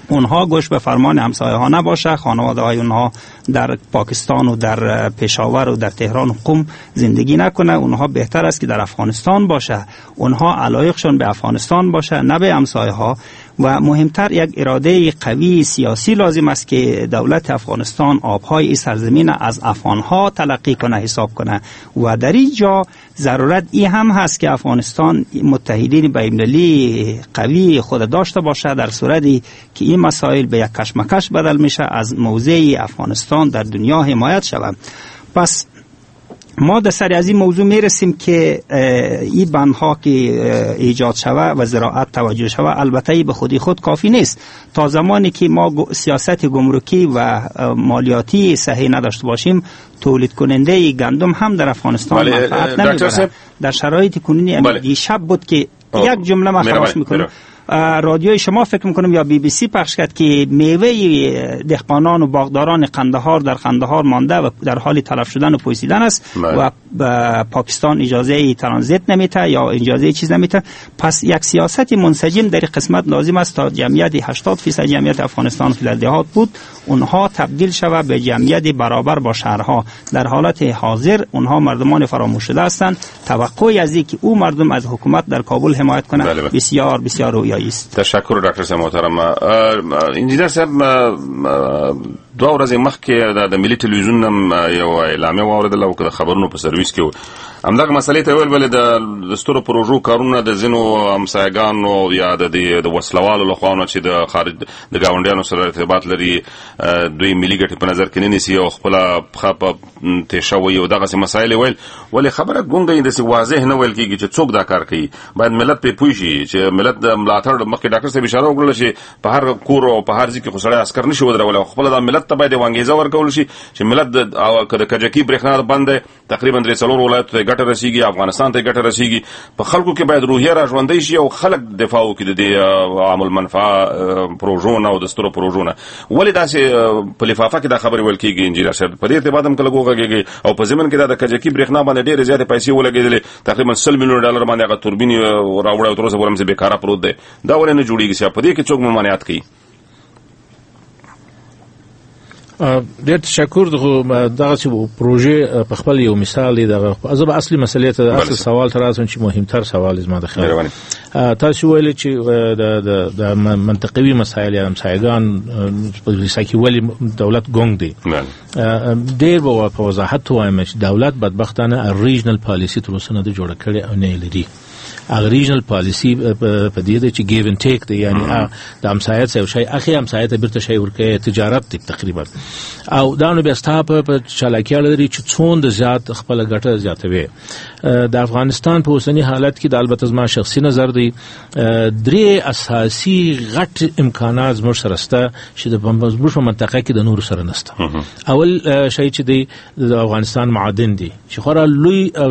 اونها گوش به فرمان همسایه ها نباشه، خانواده های اونها در پاکستان و در پشاور و در تهران و قم زندگی نکنه. اونها بهتر است که در افغانستان باشه، اونها علایقشون به افغانستان باشه نه به همسایه ها. و مهمتر یک اراده قوی سیاسی لازم است که دولت افغانستان آبهای این سرزمین از افغانها تلقی کنه، حساب کنه. و در اینجا ضرورت این هم هست که افغانستان متحدین بین‌المللی قوی خود داشته باشه در صورتی که این مسائل به یک کشمکش بدل میشه، از موضع افغانستان در دنیا حمایت شود. پس ما در سر از این موضوع میرسیم که این بندها که ایجاد شود و زراعت توجه شود البته به خودی خود کافی نیست. تا زمانی که ما سیاست گمرکی و مالیاتی صحیح نداشته باشیم، تولید کننده گندم هم در افغانستان منفعت نمیبره. در شرایط کنونی شب بود که یک جمله ما خلاص میکنم، رادیوی شما فکر میکنم یا BBC پخش کرد که میوه دهقانان و باغداران قندهار در قندهار مانده و در حال تلف شدن و پوسیدن است و پاکستان اجازه ترانزیت نمیده یا اجازه چیز نمیده. پس یک سیاست منسجم در قسمت لازم است تا جمعیت 80% جمعیت افغانستان که در دهات بود اونها تبدیل شود به جمعیت برابر با شهرها. در حالت حاضر اونها مردمان فراموش شده هستند. توقعی از اینکه او مردم از حکومت در کابل حمایت کنه بسیار بسیار رویایی است. تشکر ډاکټر صاحب محترم. انجینر صاحب 2 ورځې مخکې د ملي ټلویزیون هم یو اعلامیه واوریدله او د خبرونو په سرویس کې همدغه مسلې ته ویل بلې د سترو پروژو کارونه د ځینو همسایګانو یا د وسلوالو لخوا نه چې د خارج د ګاونډیانو سره ارتباط لري دوی ملي ګټې په نظر کې نه نیسي او خپله پښه په تېشه وي او دغسې مسایل یې ویل. ولې خبره ګونګه یې داسې واضح نه ویل کېږي چې څوک دا کار کوي. باید ملت پرې پوه شي چې ملت د ملاتړ مخکې ډاکټر صاحب اشاره وکړله چې په هر کور او په هر ځای کې خو سړی عسکر نشي ودرولی او خپله دا ملت ته باید یو انګېزه ورکول شي چې ملت د کجکي برېښنا بند دی تقریبا 3 ولایتو ته ګټه رسیږي، افغانستان ته ګټه رسیږي. په خلکو کې باید روحیه را ژوندی شي او خلک دفاع وکړي د دې عام المنفعه پروژو نه او د سترو پروژو نه. ولې داسې په لفافه کې دا خبرې ویل کېږي انجینر صاحب؟ په دې ارتباط هم کله وغږېږي او په ضمن کې دا د کجکي برېښنا باندې ډېرې زیاتې پیسې ولګېدلې، تقریبا $100 ملیون باندې هغه توربین راوړی او تر اوسه پورې همسې بېکاره پروت دی. دا ولې نه جوړېږي صاحب؟ په دې کې څوک ممانعت کوي؟ ډېر تشکر. دغسې پروژې په خپل یو مثال دی. زه به اصلي مسلې ته اصل سوال ته راسم چې مهمتر سوال زما د خیال تاسو ویلي چې د منطقوي مسایل یا همسایګان په لیسه کې ولې دولت ګونګ دی. ډېر به په وضاحت ووایم چې دولت بدبختانه ریجنل پالیسي تر اوسه نه ده جوړه کړې او نه یې لري. هغه ریجنل پالیسي په دې ده چې ګیو اینډ ټیک دی، یعنی د همسایت څه یو شی اخی همسایت ته بیرته شی ورکوي، تجارت دی تقریبا. او دا نو بیا ستا په چالاکي اړه لري چې څومره زیات خپله ګټه زیاتوي. د افغانستان په اوسني حالت کې د البته زما شخصي نظر دی 3 اساسي غټ امکانات زموږ سره شته چې زموږ په منطقه کې د نورو سره نشته. اول شی چې دی د افغانستان معادن دي چې خورا لوی او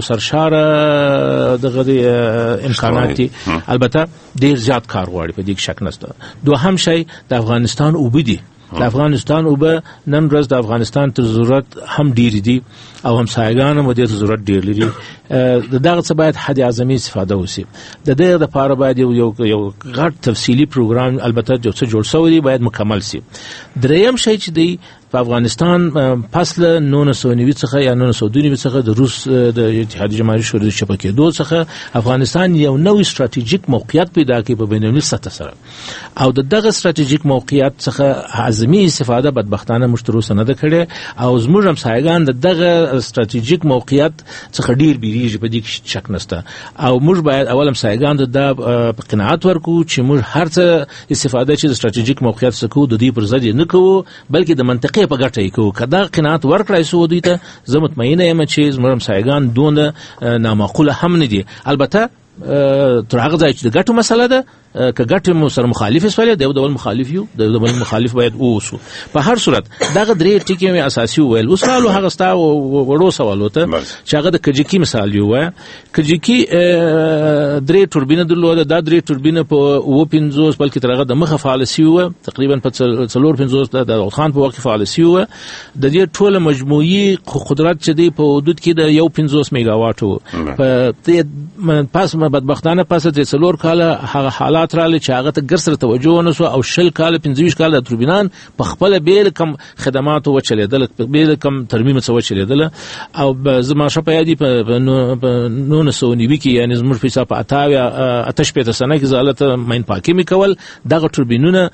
سرشاره دغه امکانات دي، البته ډیر زیات کار غواړي، په دې کې شک نشته. دوهم شی د افغانستان اوبه دي. د افغانستان اوبه نن ورځ د افغانستان ته ضرورت هم ډیر دي او همسایګان هم دې ته ضرورت ډیر لري. دغه څه باید حد اعظمي استفاده وشي. د دې لپاره باید یو غټ تفصیلی پروګرام البته جوړ شوی دی، باید مکمل شي. دریم شی چې دی په افغانستان پس له 1990 څخه یا 1992 څخه د روس د اتحادیه جماهیر شوروي شبکې دوه څخه افغانستان یو نوې ستراتیژیک موقعیت پیدا کړي په بین‌المللي سطح سره، او دغه ستراتیژیک موقعیت څخه اعظمي استفاده بدبختانه مشترک نه ده کړې او زموږ همسایګان دغه ستراتیژیک موقعیت څخه ډیر بیریږي، په دې کې شک نشته. او موږ باید اول همسایګان د په قناعت ورکو چې موږ هر څه استفاده چې د ستراتیژیک موقعیت څخه کوو د دې پر ضد نه کوو، بلکې د منطقې په ګټه یې کوو. کدا قناعت ورکړای سو دوی ته، زه مطمئنه یم چې زموږ همسایګان دونه نامعقوله هم نه دي. البته تر هغه ځای چې د ګټو مسله ده، که ګټې مو سره مخالف اسفاله د ډول مخالف یو د ډول مخالف باید اوسو. په هر صورت دغه درې ټکي مې اساسي ویل. اوس حالو هغه ستا وړو سوالو ته چې هغه د کجکی مثال یو وای. کجکی 3 توربینه درلوده، دا 3 توربینه په 50 بلکې ترغه د مخه فعال سیو تقریبا په 450 د خان په وخت فعال سیو. د دې ټوله مجموعي قدرت چې دی په حدود کې د 50 میگاواټ وو. په پاس بدبختانه پاس د 4 کاله هغه حالات حالات راغلي چې هغه ته ګرسره توجه ونسو او 20 کال 25 کال د توربینان په خپل بیل کم خدمات او چلیدل بیل کم ترمیم څه چلیدل او زما شپه یادی په 1990 کې یعنی زموږ په حساب آتش په سنه کې زالت ماین پاکي میکول دغه توربینونه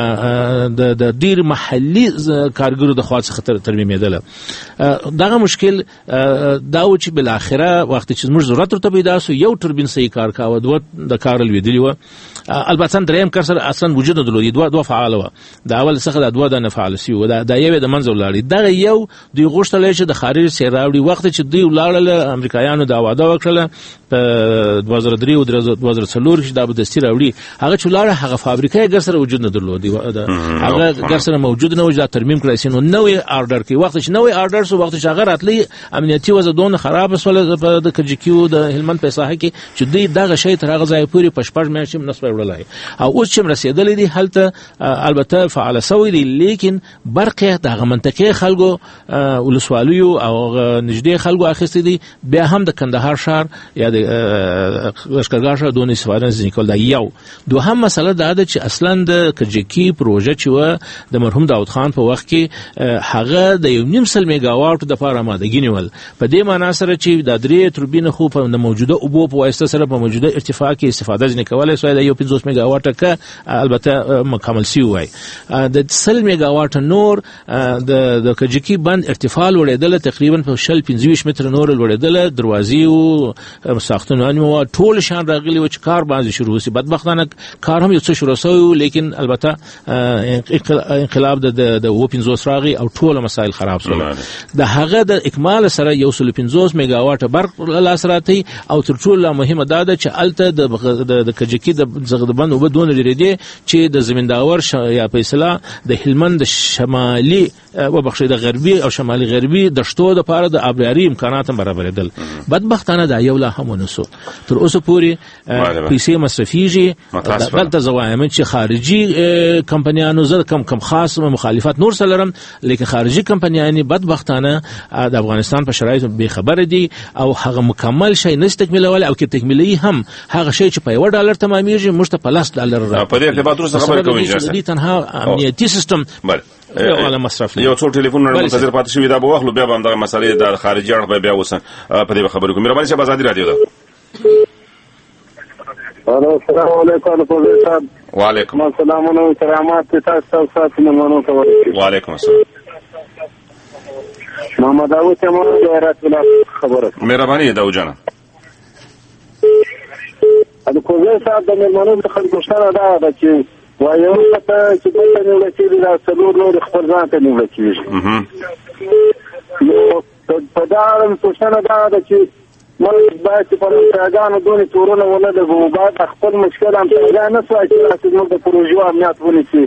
د ډیر محلي کارګرو د خاص خطر ترمیمېدل. دغه مشکل دا و چې بل اخره وخت چې موږ ضرورت ورته پیدا سو یو توربین صحیح کار کاوه دوه د کار لویدلی و البته دریم کار سره اصلا وجود نه درلودي دوه فعال و دا اول څخه د دوه د نه فعال سی و دا یو د منځ ولاړی دا یو دوی غوښتل چې د خارج سیراوړي وخت چې دوی ولاړل امریکایانو دا وعده وکړه په 2003 او 2004 کې دا به دستي راوړي هغه چې ولاړه هغه فابریکه ګر سره وجود نه درلودي هغه ګر سره موجود نه و دا ترمیم کړی سي نو نوې آرډر کې وخت چې نوې آرډر سو وخت چې هغه راتلی امنیتي وضعونه خراب سول د کجکیو د هلمند په ساحه کې چې دوی دغه شی تر هغه ځای پورې پشپړ میاشتې نسبه وړلای او اوس چې رسیدلې دي هلته البته فعال سوی دي لیکن برقه دغه منطقه خلکو ولسوالیو او نږدې خلکو اخیستې دي بیا هم د کندهار شهر یا د لشکرګاه شهر دونه استفاده نه کول دا یو دوهم مسله دا ده چې اصلا د کجکی پروژه چې و د مرحوم داود خان په وخت کې هغه د 1.5 میگاواټ د لپاره آمادګي نیول په دې معنی سره چې د درې توربین خو په موجوده اوبو په واسطه سره په موجوده ارتفاع کې استفاده ځنه کولای سو د 50 میگاواټ ک البته مکمل سی وای د 100 میگاواټ نور د کجکی بند ارتفاع لوړېدل تقریبا په 15 متر نور لوړېدل دروازې او ساختمانونه ټول شان راغلي و چې کار باندې شروع شي بدبختانه کار هم یو څه شروع شو لیکن البته انقلاب د و15 راغی او ټول مسائل خراب شول د هغه د اکمال سره یو 15 میگاواټ برق لاسراتی او تر ټولو مهمه دا ده چې الته د کجکی د زغدبن او بدون لري دي چې د زمینداور یا په اصطلاح د هلمند شمالي او بخښي د غربي او شمالي غربي د شتو د لپاره د ابراري امکانات برابرېدل بدبختانه دا یو لا هم نسو تر اوسه پورې پیسې مصرفيږي دلته زوایم چې خارجي کمپنیانو زر کم خاص مخالفت نور سلرم لیکن خارجي کمپنیانو بدبختانه د افغانستان په شرایطو به خبر دي او هغه مکمل شي نشته تکمیلول او کې تکمیلي هم هغه شی چې په $1 تمامېږي مشته په $10 په دې ارتباط سره خبرې کوي چې تنها امنیتي سیستم ولا مصرف یو څو ټلیفون منتظر پاتې شوی دا به واخلو بیا هم دا مسالې د خارجي اړه به بیا وسن په دې خبرې کوم مهرباني شي آزادي رادیو ده السلام علیکم پروفیسور وعلیکم السلام و کرامات تاسو ساتنه مونږ کوي وعلیکم السلام محمد داوود تمام راتله خبره مهرباني داوود جان د کوزه صاحب د مېلمنو د خلکو سره دا چې وایو چې په نو لکه دا څلور نور خبر ځان ته نیول کیږي نو په دا اړه څه دا چې موږ باید په پروګرام دونې تورونه ولده وو بعد خپل مشکل هم پیدا نه شو چې موږ د پروژو امنیت ونیسي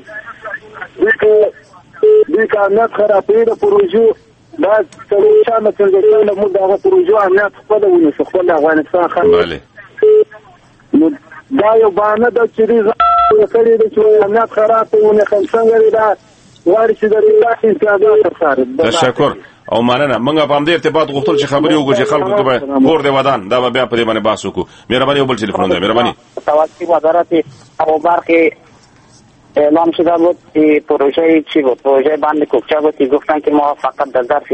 دغه امنیت خرابې د پروژو بعد څلور شانه څنګه موږ د پروژو امنیت خپل ونیسو خپل افغانستان خلک نو دا یو باندې د چریزه کړي چې امنیت خراب ونه څنګه دا وارث د ریاست انتخابات سره تشکر او مننه موږ په دې ارتباط غوښتل چې خبرې وکړو چې خلکو ته پور دی ودان دا بیا په دې باندې بحث وکړو مهرباني یو بل ټلیفون دی مهرباني توسط وزارت ابوبکر اعلام شده بود که پروژه چی بود پروژه بند کوکچه بود که گفتن که ما فقط در ظرف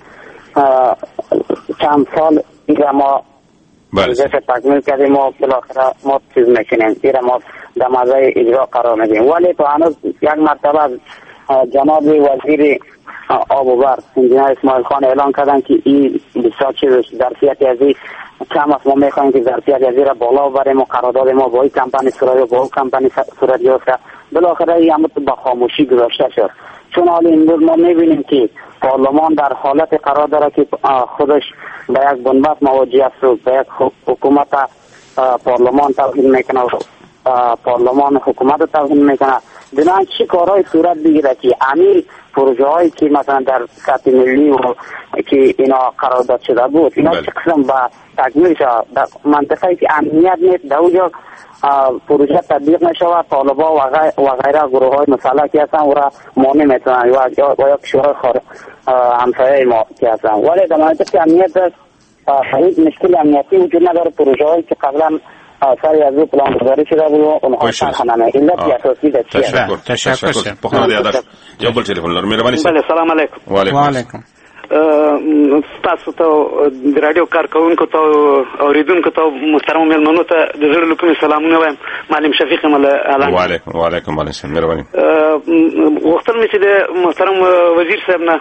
چند سال دیگه ما پروژه تکمیل کردیم و بالاخره ما چیز میکنیم زیرا ما در مزای اجرا قرار میدیم ولی تو هنوز یک مرتبه جناب وزیر آبوبر انجینر اسماعیل خان اعلان کردن که این بسیار چیز ظرفیت ازی کم است ما میخوایم که ظرفیت ازی را بالا ببریم و قرارداد ما با این کمپانی صورت و با اون کمپانی صورت گرفته بالاخره این امر با خاموشی گذاشته شد چون حالا امروز ما میبینیم که پارلمان در حالت قرار داره که خودش به یک بنبست مواجه است و به یک حکومت پارلمان توهین میکنه و پارلمان حکومت توهین میکنه بنابراین چی کارهای صورت بگیره که امیر پروژه هایی که مثلا در سطح ملی و که اینا قرارداد شده بود اینا چه قسم به تکمیل شد در منطقه‌ای که امنیت نیست در اونجا پروژه تطبیق نشود طالبا و غیره گروه های مسلح که هستن او را مانع میتونن یا کشورهای همسایه ما که هستن ولی در منطقه امنیت هیچ مشکل امنیتی وجود نداره پروژه هایی که قبلا آثار از او پلانگذاری شده بود و اونها کارخانه علت اساسی ده چیه؟ تشکر. پخوانده یادش یو بل تلفن لرو. مهرباني. بله سلام علیکم. وعلیکم. تاسو ته د رادیو کارکونکو ته اوریدونکو ته محترم مېلمنو ته د زړه له کومې سلامونه وایم. معلم شفیق اعلان. وعلیکم معلم مهرباني. وختل مې چې د محترم وزیر صاحب نه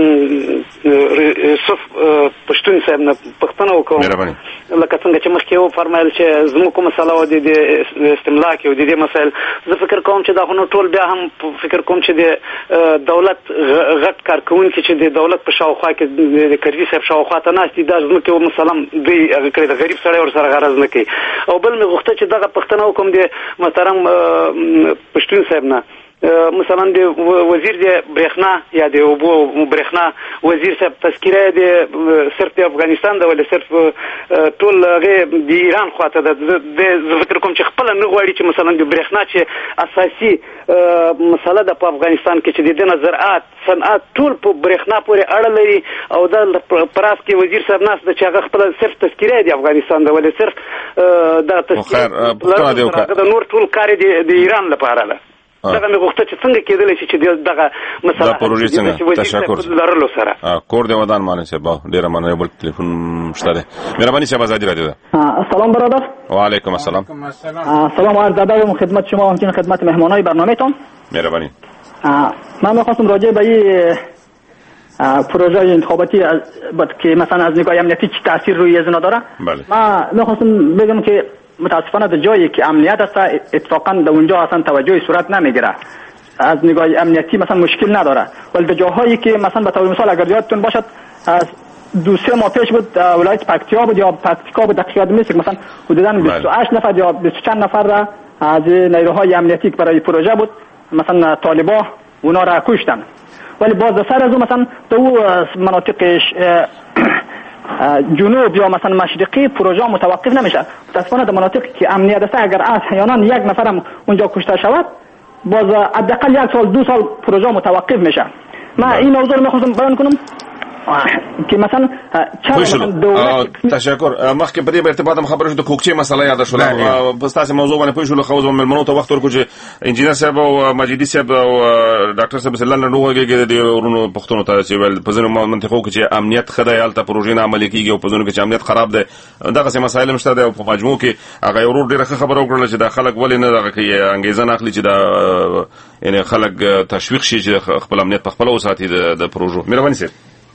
یوسف پښتون صاحب نه پښتنه وکړم. مهرباني. لکه څنګه چې مخکې و فرمایل چې زموږ کومه مسله و د استملاک او د دې مسایل زه فکر کوم چې دا خو ټول بیا هم فکر کوم چې د دولت غټ کارکونکي چې د دولت په شاوخوا کې د کرزي صاحب شاوخوا ته ناست دي دا زموږ یو مسلم دوی هغه کړی د غریب سړی ورسره غرض نه کوي. او بل مې غوښته چې دغه پښتنه وکړم د محترم پښتون صاحب نه مثلا د وزیر د برېښنا یا د اوبو برېښنا وزیر صاحب تذکره د صرف د افغانستان د ولې صرف ټول هغه د ایران خواته د فکر کوم چې خپل نه غواړي چې مثلا د برېښنا چې اساسي مسله د په افغانستان کې چې د زراعت صنعت ټول په برېښنا پورې اړه لري او د پراس کې وزیر صاحب ناس د چې هغه خپل صرف تذکره د افغانستان د ولې صرف د تذکره د نور ټول کار د ایران لپاره ده. دغه مې غوښته چې څنګه کېدلی شي چې دغه مسله دا پروژې څنګه تشکر لرلو سره کور دی ودان معنی صاحب ډیره مننه. بل ټلیفون شته ده. مهرباني صاحب آزادی رادیو ده. سلام برادر. وعلیکم السلام. سلام عرض ادب خدمت شما و همچنین خدمت مهمانای برنامه‌تون. مهربانی. من می‌خواستم راجع به این پروژه انتخاباتی که مثلا از نگاه امنیتی چه تاثیر روی زنا داره. من می‌خواستم بگم که متاسفانه در جایی که امنیت است اتفاقا در اونجا اصلا توجهی صورت نمیگیره. از نگاه امنیتی مثلا مشکل نداره ولی در جاهایی که مثلا به طور مثال اگر یادتون باشد 2-3 ماه پیش بود ولایت پکتیا بود یا پکتیکا بود دقیقاً میشه مثلا حدوداً 28 نفر یا 20 چند نفر را از نیروهای امنیتی که برای پروژه بود مثلا طالبا اونا را کشتن. ولی باز سر از اون مثلا تو مناطق جنوب یا مثلا مشرقی پروژه متوقف نمیشه. متاسفانه در مناطقی که امنیت است اگر احیانا یک نفرم اونجا کشته شود باز حداقل 1 سال 2 سال پروژه متوقف میشه. من این موضوع رو میخواستم بیان کنم که مثلا تشکر. مخکې په دې ارتباط هم خبره شو د کوکچې مسله یاد شوه. په تاسو موضوع باندې پوه شو خو زموږ ملمنو ته وخت ورکو چې انجینر صاحب او مجیدی صاحب او ډاکټر صاحب سلام نو هغه د ورونو پښتون ته چې ول په ځینو منطقو کې چې امنیت خدای الته پروژې نه عملي کیږي او په ځینو کې چې امنیت خراب ده دغه څه مسایل مشته ده. په مجموع کې هغه ورور ډیره خبره وکړه چې د خلک ولې نه دغه کې انګیزه نه اخلي چې دا یعنی خلک تشویق شي چې خپل امنیت په خپل وساتي د پروژو. مهرباني سي.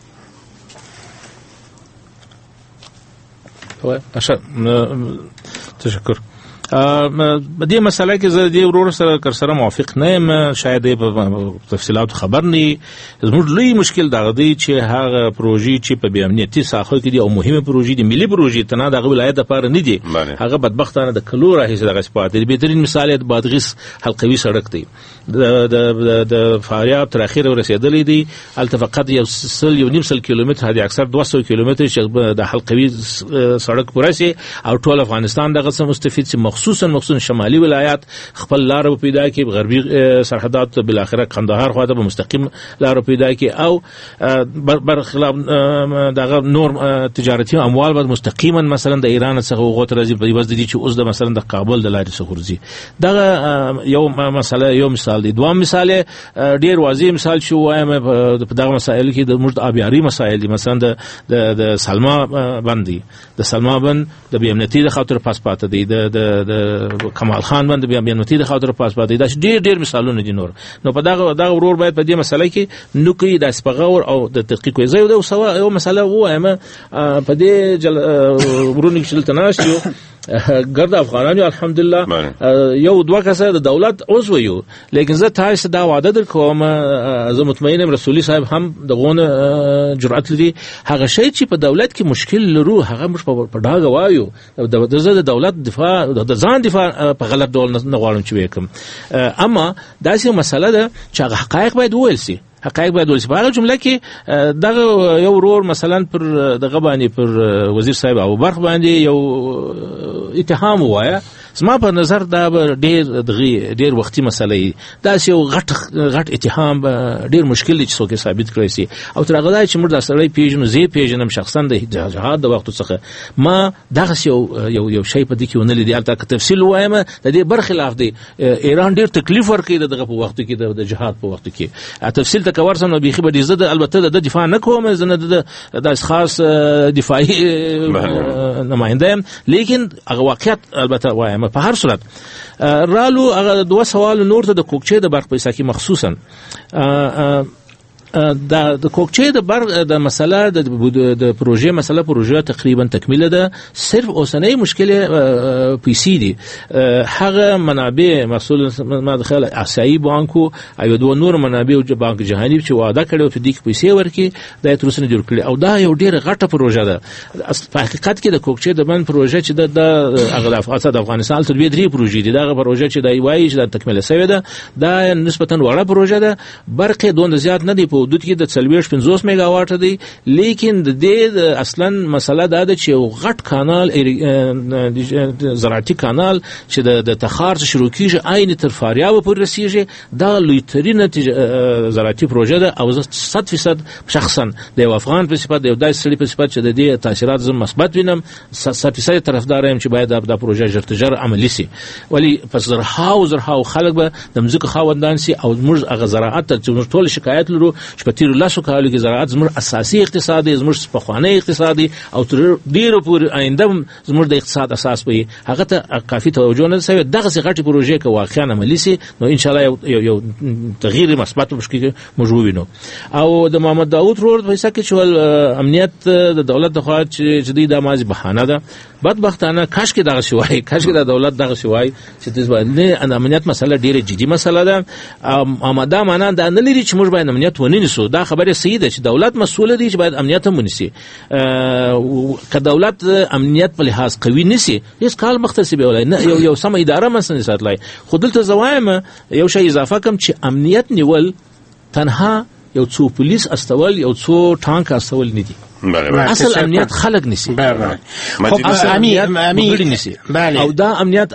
تشکر. دې مسله کې زه دې ورور سره موافق نه یم. شاید په تفصیلات خبر نه. زموږ لوی مشکل دا دی چې هغه پروژې چې په بې امنیتي ساحو کې دي او مهمه پروژې دي ملي پروژې تنه دغه ولایت لپاره نه دي. هغه بدبختانه د کلو راهیسې دغه سپات دي. بهترین مثال د بادغیس حلقوي سړک دی د فاریاب تر اخره رسیدلې دي. الته فقط یو نیم سل کیلومتر هدي اکثر 200 کیلومتر چې د حلقوي سړک پورسي او ټول افغانستان دغه څه مستفید شي. مخصوصا شمالي ولایات خپل لار پیدا کی غربي سرحدات بل اخره قندهار خواته به مستقیم لار پیدا کی او برخلاف دغه نور تجارتي اموال به مستقیما مثلا د ایران څخه غوت راځي په وځ دي چې اوس د مثلا د کابل د لارې څخه ورځي. دغه یو مسله یو مثال دی. دوام مثال ډیر واضح مثال شو وایم په دغه مسایل کې د مرد ابياري مسایل دي. مثلا د سلما باندې د سلما بند د بیامنتی د خاطر پاس پاتې دی د کمال خان باندې بیا امنیتي د خاطر پاس پاتې دا ډیر مثالونه دي. نور نو په دغه ورور باید په دې مسله کې نو کې د سپغور او د تحقیق وزي او یو مسله وایم په دې ورونی چې تناش یو ګرد افغانانو الحمدلله یو دوه کسه د دولت عضو یو. لیکن زه تاسو دا وعده در کوم زه مطمئن یم رسولي صاحب هم دغه جرأت لري هغه شی چې په دولت کې مشکل لرو هغه مش په ډاګه وایو د دولت دفاع د ځان دفاع په غلط ډول نه غواړم چې وکم. اما دا سه مسله ده چې حقایق باید وویل شي. حقایق باید ولسی. په هغه جمله کې دغه یو ورور مثلا پر دغه باندې پر وزیر صاحب او برخ باندې یو اتهام وایا، زما په نظر دا ډیر وختي مسله دا یو غټ اتهام ډیر مشکل دی چې څوک ثابت کړی سي. او تر هغه ځای چې موږ د سړی پیژنو، زه پیژنم شخصا د جهاد د وخت څخه، ما دغه یو شی په دې کې ونه لیدل. البته تفصیل وایم د دې برخلاف دی ایران ډیر تکلیف ورکړي دغه په وخت کې د جهاد په وخت کې تفصیل ته کورسم نو بيخي به دې زده البته د دفاع نه کوم، زنه د خاص دفاعي نماینده، لیکن هغه واقعیت البته وایم. په هر صورت رالو هغه دوه سوال نور ته د کوکچې د برق پیسې کې مخصوصا د کوکچې د مسله د پروژې مسله پروژه تقریبا تکمیل ده. صرف اوسنۍ مشکل پیسې دي، هغه منابع مسول ما دخل اسیایی بانکو او دوه نور منابع او بانک جهانی چې وعده کړو په دې کې پیسې ورکړي د ترسره جوړ کړي، او دا یو ډیره غټه پروژه ده. په حقیقت کې د کوکچې د بند پروژه چې د اغلب د افغانستان تر 2-3 پروژې دي، دا پروژه چې د وایي چې د تکمیل شوی ده، دا نسبتا وړه پروژه ده. برق دوند زیات نه دی، په حدود کې د 40-50 میگاواټ دی، لیکن د دې اصلا مسله دا ده چې یو غټ کانال زراعتي کانال چې د تخار شروع کیږي عین تر فاریاب پورې رسیږي، دا لویترینه زراعتي پروژه ده. او 100% شخصا د افغان په صفت د دای سړي په صفت چې د دې تاثیرات زم مثبت وینم، 100% طرفدار یم چې باید دا پروژه ژرتجر عملی سي. ولی پس زرهاو خلک به د مزګه خاوندان سي، او موږ هغه زراعت ته موږ ټول شکایت لرو چې په تیر لاسو کالو کې زراعت زموږ اساسي اقتصادي، زموږ پخوانی اقتصادي او تر ډیرو پورې آینده زموږ د اقتصاد اساس وي، هغه ته کافي توجه نه شوی. دغه غټي پروژې کې واقعا عملی سي نو ان شاء الله یو تغییر مثبت مشکل موږ وینو. او د محمد داوود رور په حساب کې چې امنیت د دولت د خوا چې د مازی بهانه ده، بدبختانه کاش کې دغه شوای، کاش کې د دولت دغه شوای چې د باندې امنیت مسله ډیره جدي مسله ده. اماده معنا دا نه لري چې موږ باید امنیت ونیسو، دا خبره صحیح ده چې دولت مسؤل دی چې باید امنیت هم ونیسي. که دولت امنیت په لحاظ قوي نسی هیڅ کال مختصي به ولای نه یو سم اداره مثلا ساتلای. خو دلته زوایم یو شی اضافه کوم چې امنیت نیول تنها یو څو پولیس استول، یو څو ټانک استول نه دي. اصل امنیت خلق نسی، او دا امنیت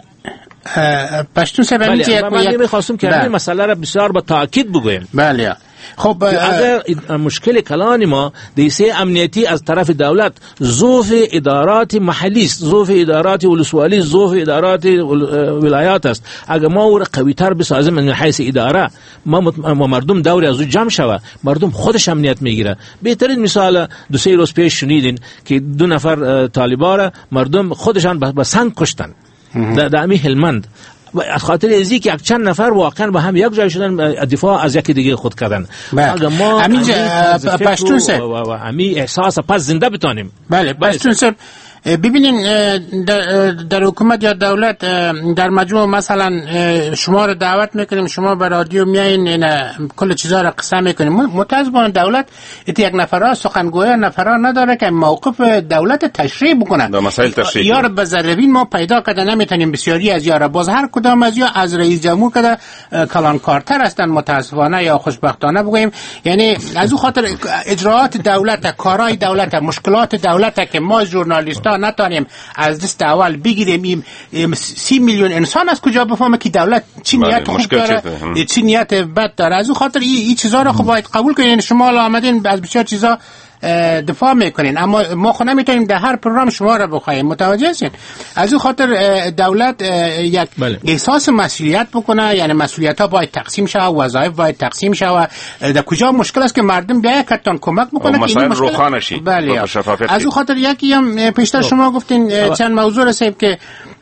پشتون صاحب من خواستم که همین مسئله را بسیار با تاکید بگویم. بله. خب اگر مشکل کلان ما دیسه امنیتی از طرف دولت ضعف ادارات محلی است، ضعف ادارات ولسوالی، ضعف ادارات ولایات است. اگر ما او را قوی تر بسازیم من حیث اداره، ما مردم دور از او جمع شوه، مردم خودش امنیت میگیره. بهترین مثال 2-3 روز پیش شنیدین که 2 نفر طالبان را مردم خودشان به سنگ کشتن در امی هلمند، از خاطر ازی که یک چند نفر واقعا به هم یک جای شدن دفاع از یکی دیگه خود کردن. اگر ما پشتون صاحب امی احساس پس زنده بتانیم. بله پشتون صاحب ببینین در حکومت یا دولت در مجموع مثلا شما رو دعوت میکنیم، شما به رادیو میایین کل چیزا رو قصه میکنیم. متاسفانه دولت یک نفرا سخنگوی نفرا نداره که موقف دولت تشریح بکنن. یار به ذره‌بین ما پیدا کرده نمیتونیم، بسیاری از یارا باز هر کدام از یا از رئیس جمهور کده کلانکارتر هستن متاسفانه یا خوشبختانه بگوییم. یعنی از اون خاطر اجراءات دولت، کارهای دولت، مشکلات دولت که ما ژورنالیست‌ها نتونیم از دست اول بگیریم. 30 میلیون انسان از کجا بفهمه که دولت چی نیت خوب داره، چی نیت بد داره. از اون خاطر این چیزا رو خب باید قبول کنین. شما آمدین از بسیار چیزا دفاع میکنین، اما ما خود نمیتونیم در هر پروگرام شما را بخوایم. متوجه هستین؟ از اون خاطر دولت یک احساس مسئولیت بکنه، یعنی مسئولیت ها باید تقسیم شوه، وظایف باید تقسیم شوه. در کجا مشکل است که مردم بیاید کتان کمک بکنه که این مشکل روخانه شی. بله. از اون خاطر یکی هم پیشتر شما گفتین چند موضوع رسید که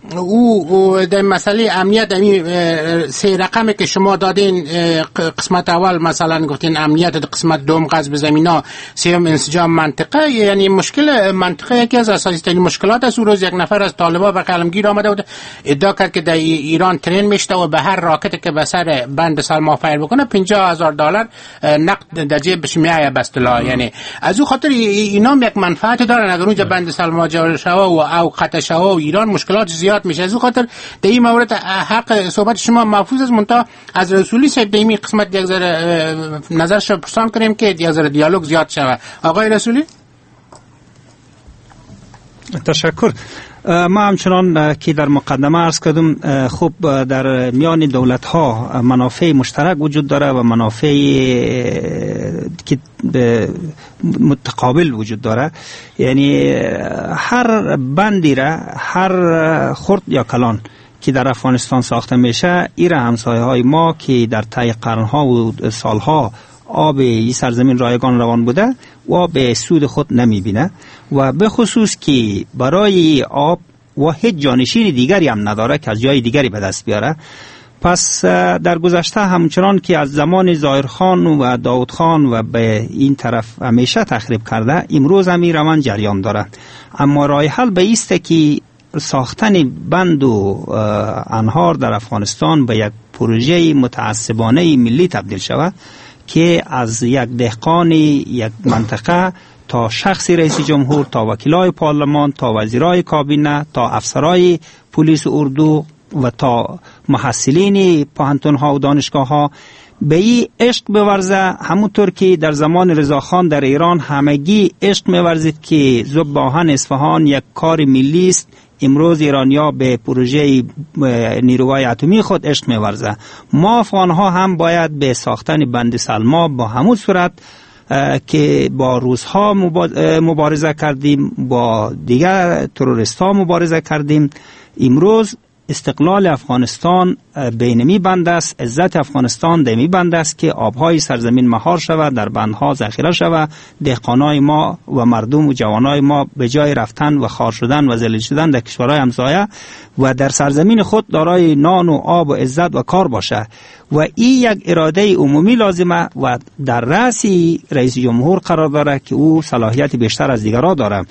او در مسئله امنیت، این 3 رقمی که شما دادین، قسمت اول مثلا گفتین امنیت، قسمت دوم غصب زمینا، سوم انسجام منطقه. یعنی مشکل منطقه یکی از اساسی ترین مشکلات است. روز یک نفر از طالبان به قلمگیر آمده بود، ادعا کرد که در ایران ترین میشته و به هر راکتی که به سر بند سلما فایر بکنه $50,000 نقد در جیبش میآید بستلا. یعنی از اون خاطر اینا یک منفعت دارن. اگر اونجا بند سلما جاری شوه و او قطع شوه و ایران مشکلات زیاد زیاد میشه. از خاطر در این مورد حق صحبت شما محفوظ است. منتها از رسولی صاحب در این قسمت یک ذره نظرش پرسان کنیم که یک ذره دیالوگ زیاد شود. آقای رسولی. تشکر. ما همچنان که در مقدمه عرض کردم، خوب در میان دولت ها منافع مشترک وجود داره و منافع که متقابل وجود داره. یعنی هر بندی را، هر خرد یا کلان که در افغانستان ساخته میشه، ایره همسایه های ما که در طی قرنها و سالها آب این سرزمین رایگان روان بوده و به سود خود نمی بینه و به خصوص که برای آب و هیچ جانشین دیگری هم نداره که از جای دیگری به دست بیاره. پس در گذشته همچنان که از زمان ظاهرخان و داود خان و به این طرف همیشه تخریب کرده، امروز هم این روان جریان داره. اما راه حل به ایسته که ساختن بند و انهار در افغانستان به یک پروژه متعصبانه ملی تبدیل شود که از یک دهقان یک منطقه تا شخص رئیس جمهور، تا وکیلای پارلمان، تا وزیرای کابینه، تا افسرای پلیس و اردو و تا محصلین پوهنتون‌ها و دانشگاه‌ها به این عشق بورزه، همونطور که در زمان رضاخان در ایران همگی عشق می‌ورزید که ذوب آهن اصفهان یک کار ملی است. امروز ایرانیا به پروژه نیروهای اتمی خود عشق می‌ورزه. ما افغان‌ها هم باید به ساختن بند سلما با همون صورت که با روس‌ها مبارزه کردیم، با دیگر تروریست‌ها مبارزه کردیم، امروز استقلال افغانستان بینمی بند است، عزت افغانستان دمی بند است که آبهای سرزمین مهار شود، در بندها ذخیره شود، دهقانای ما و مردم و جوانای ما به جای رفتن و خار شدن و ذلیل شدن در کشورهای همسایه و در سرزمین خود دارای نان و آب و عزت و کار باشه. و این یک اراده عمومی لازمه و در رأس رئیس جمهور قرار داره که او صلاحیت بیشتر از دیگران داره.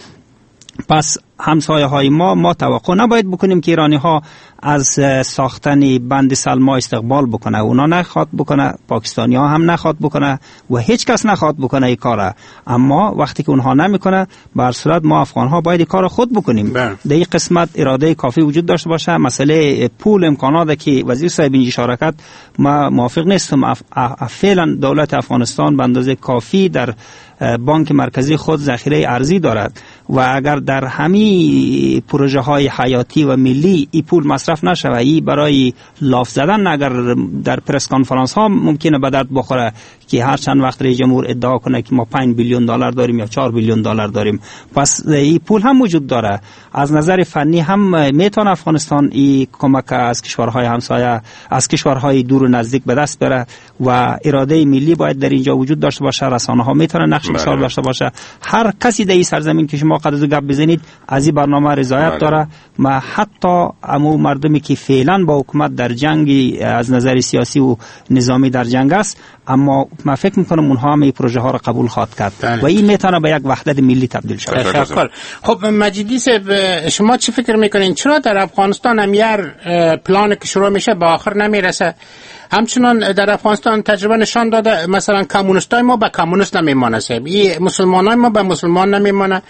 پس همسایه های ما توقع نباید بکنیم که ایرانی ها از ساختن بند سلما استقبال بکنه. اونا نخواد بکنه، پاکستانی ها هم نخواد بکنه و هیچ کس نخواد بکنه این کاره. اما وقتی که اونها نمیکنه، به هر صورت ما افغان ها باید این کار خود بکنیم. در این قسمت اراده کافی وجود داشته باشه. مسئله پول امکانات که وزیر صاحب اینجا اشاره کرد، ما موافق نیستم. فعلا دولت افغانستان به اندازه کافی در بانک مرکزی خود ذخیره ارزی دارد و اگر در همین پروژه های حیاتی و ملی این پول مصرف نشود، ای برای لاف زدن اگر در پرس کانفرانس ها ممکنه به درد بخوره که هر چند وقت رئیس جمهور ادعا کنه که ما 5 بیلیون دلار داریم یا 4 بیلیون دلار داریم. پس این پول هم وجود داره. از نظر فنی هم میتونه افغانستان این کمک از کشورهای همسایه، از کشورهای دور و نزدیک به دست بره و اراده ملی باید در اینجا وجود داشته باشه. رسانه ها میتونه نقش بسیار داشته باشه. هر کسی در این سرزمین که شما قد گپ بزنید از این برنامه رضایت داره. ما حتی امو مردمی که فعلا با حکومت در جنگ از نظر سیاسی و نظامی در جنگ است، اما ما فکر میکنم اونها هم این پروژه ها را قبول خواهد کرد و این میتونه به یک وحدت ملی تبدیل شود. تشکر. خب مجیدی صاحب، شما چی فکر میکنین؟ چرا در افغانستان هم یار پلان که شروع میشه به آخر نمیرسه؟ همچنان در افغانستان تجربه نشان داده مثلا کمونیستای ما به کمونیست نمیمانه، این مسلمانای ما به مسلمان نمیمانه،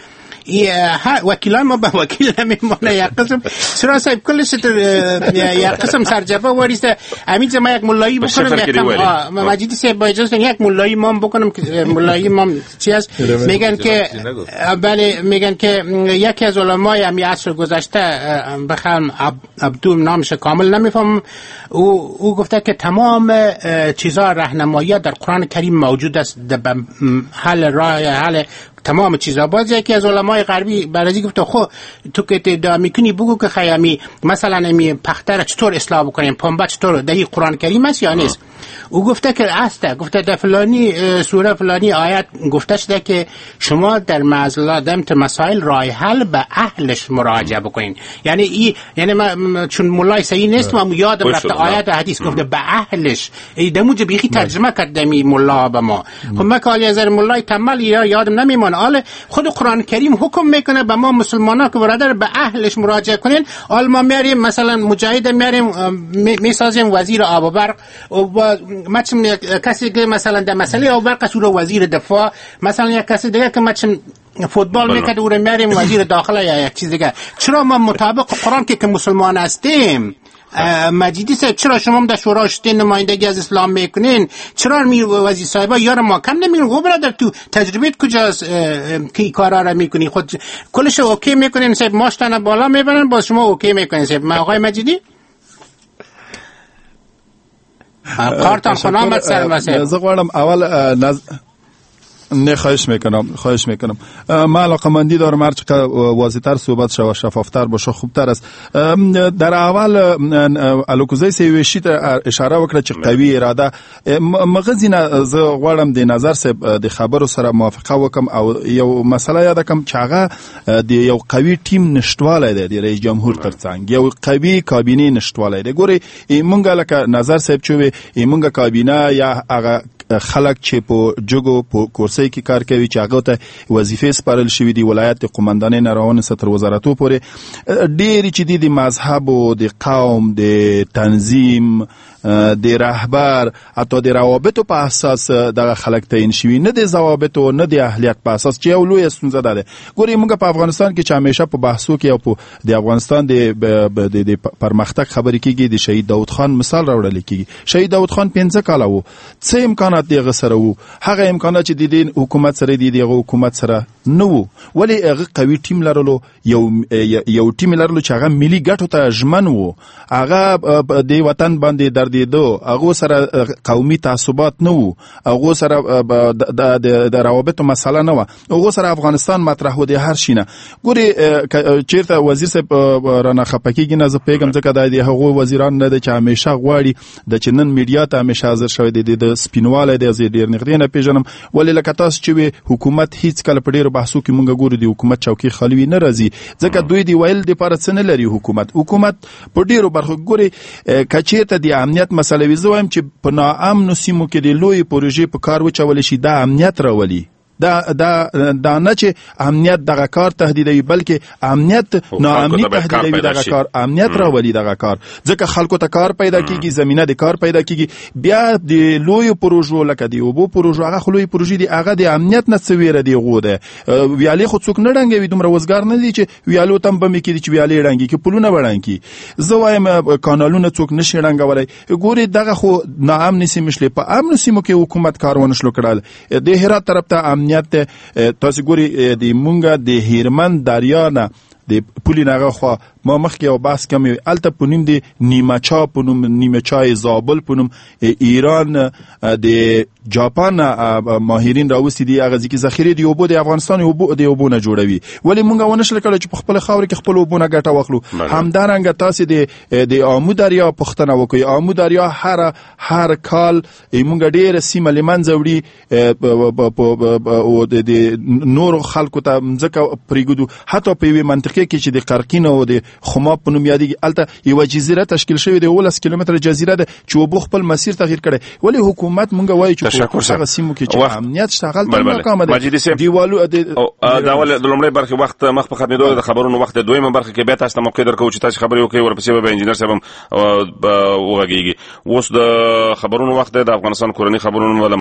وکیلای ما به وکیل نمیمانه. یک قسم چرا صاحب کلش یک قسم سرجبه واریسته. همین ما یک مولایی بکنم، مجیدی صاحب با اجازه یک مولایی مام بکنم که مولایی مام چی است؟ میگن که بله، میگن که یکی از علمای امی عصر گذشته بخوام عبدو نامش کامل نمیفهم، او گفته که تمام چیزا راهنمایی در قرآن کریم موجود است در حل تمام چیزا. باز یکی از علمای غربی برازی گفته خب تو که ادعا میکنی بگو که خیامی مثلا امی پختر چطور اصلاح بکنیم، پنبه چطور، در قرآن کریم است یا نیست؟ او گفته که هسته، گفته در فلانی سوره فلانی آیت گفته شده که شما در مسائل راه حل به اهلش مراجعه بکنین. یعنی چون مولای صحیح نیست ما یادم رفته آیت حدیث گفته به اهلش، دموجه بیخی ترجمه کردمی مولا به ما. خب ما که از مولای تمل یادم نمیمونه. حالا خود قرآن کریم حکم میکنه به ما مسلمانا که برادر به اهلش مراجعه کنین. حال ما میاریم مثلا مجاهد میاریم میسازیم وزیر آب و برق و مثلا کسی که مثلا در مسئله آب و برق سوره وزیر دفاع، مثلا یک کسی دیگه که مثلا فوتبال میکرد او رو میاریم وزیر داخله یا یک چیز دیگه. چرا ما مطابق قرآن که مسلمان هستیم مجیدی صاحب چرا شما در شورا شدین نمایندگی از اسلام میکنین؟ چرا وزیر صاحبا یار ما کم نمیگن؟ خب برادر تو تجربه کجاست که کارا را میکنی؟ خود کلش اوکی میکنین صاحب، ماشتن بالا میبرن باز شما اوکی میکنین صاحب. ما آقای مجیدی کارتان خنامت سر صاحب. زه غواړم اول نه خواهش میکنم ما علاقمندی دارم هر چقدر واضح‌تر صحبت شود شفافتر باشه خوبتر است. در اول الکوزای سیویشی اشاره وکړه چې قوي اراده مغزینه زه غواړم د نظر صاحب د خبرو سره موافقه وکم او یو مسله یاد کم چې هغه د یو قوي ټیم نشټواله دی د رئیس جمهور ترڅنګ یو قوي کابینه نشټواله دی. ګوري مونږ لکه نظر صاحب چې مونږ کابینه یا هغه خلک چې په جوګو په کورسۍ کې کار کوي چې هغه ته وظیفې سپارل شوې دي ولایت قومندانۍ نه راونه ستر وزارتو پورې ډېرې چې دي د مذهب او د قوم د تنظیم د رهبر حتی د روابطو په اساس دغه خلک تعیین شوي نه د ضوابطو نه د اهلیت په اساس چې یو لویه ستونزه ده. ګورئ موږ په افغانستان کې چې همیشه په بحثو کې او د افغانستان د پرمختګ خبرې کېږي د شهید داود خان مثال راوړل کېږي. شهید داود خان 15 کاله و څه امکانات دغه سره وو هغه امکانات چې د دین حکومت سره دغه حکومت سره نه وو ولی هغه قوي ټیم لرلو یو ټیم لرلو چې هغه ملي ګټو ته ژمن وو هغه د وطن باندې دردیدو هغه سره قومي تعصبات نه وو هغه سره د روابطو مسله نه و هغه سره افغانستان مطرح و د هر شینه. ګوري چیرته وزیر صاحب رانه خپکیږي نه زه پیغام ځکه د هغه وزیران نه د چې همیشه غواړي د چنن میډیا ته همیشه حاضر شوی د سپینواله د ډیر نږدې نه پیژنم ولی لکه تاسو چې حکومت هیڅ کله په ډیرو بحثو کې مونږ ګورو د حکومت چوکۍ خالی نه راځي ځکه دوی دی ویل د پاره څه نه لري. حکومت په ډیرو برخو ګوري کچېرته د امنیت مسله وي زه وایم چې په ناامنو سیمو کې د لوی پروژې په کار وچول شي دا امنیت راولي دا نه چې امنیت دغه کار تهدیدوي بلکې امنیت ناامني تهدیدوي دغه کار امنیت راولي دغه کار ځکه خلکو ته کار پیدا کیږي زمينه د کار پیدا کیږي. بیا د لوی پروژو لکه د اوبو پروژو هغه خلوی پروژې دی هغه د امنیت نه سویره دی غوده ویالي خو څوک نه ډنګوي دومره وزګار نه دي چې ویالو تم بم کې چې ویالي ډنګي کې پلونه وړان کی زه وایم کانالونه څوک نشي ډنګولای. ګوري دغه خو ناامن سیمه شلې په امن سیمو کې حکومت کارونه شلو کړل د هرات طرف ته تاسو ګوري د مونږه د هیرمن دریا نه د پولی نغه خو ما مخکې او بحث کوم الته پونیم د نیمچای زابل پونم ایران د جاپان ماهرین راوستي دي هغه ځکه ذخیره دی اوبو د افغانستان اوبو د اوبو نه جوړوي ولی مونږ ونشل کړو چې په خپل خاور کې خپل اوبو نه ګټه واخلو. همدارنګه تاسو د آمو دریا پښتنه وکي آمو دریا هر کال مونږ ډېر سیمه لمنځه وړي او د نور خلکو ته ځکه پریګدو حتی په منطقه کې چې د قرقین او د خماب په نوم یادېږي الته یو جزیره تشکیل شوې د 18 کیلومتره جزیره ده چې وبو خپل مسیر تغییر کړي ولی حکومت مونږ وایي چې هغه سیمو کې چې امنیت شغال ته ناکام دي. دیوالو د لومړی برخه وخت مخ په خدمت د خبرونو وخت دویمه برخه کې به تاسو ته موقع درکو چې تاسو خبرې وکړئ ورپسې به انجنیر صاحب وغږیږي. اوس د خبرونو وخت د افغانستان کورنۍ خبرونو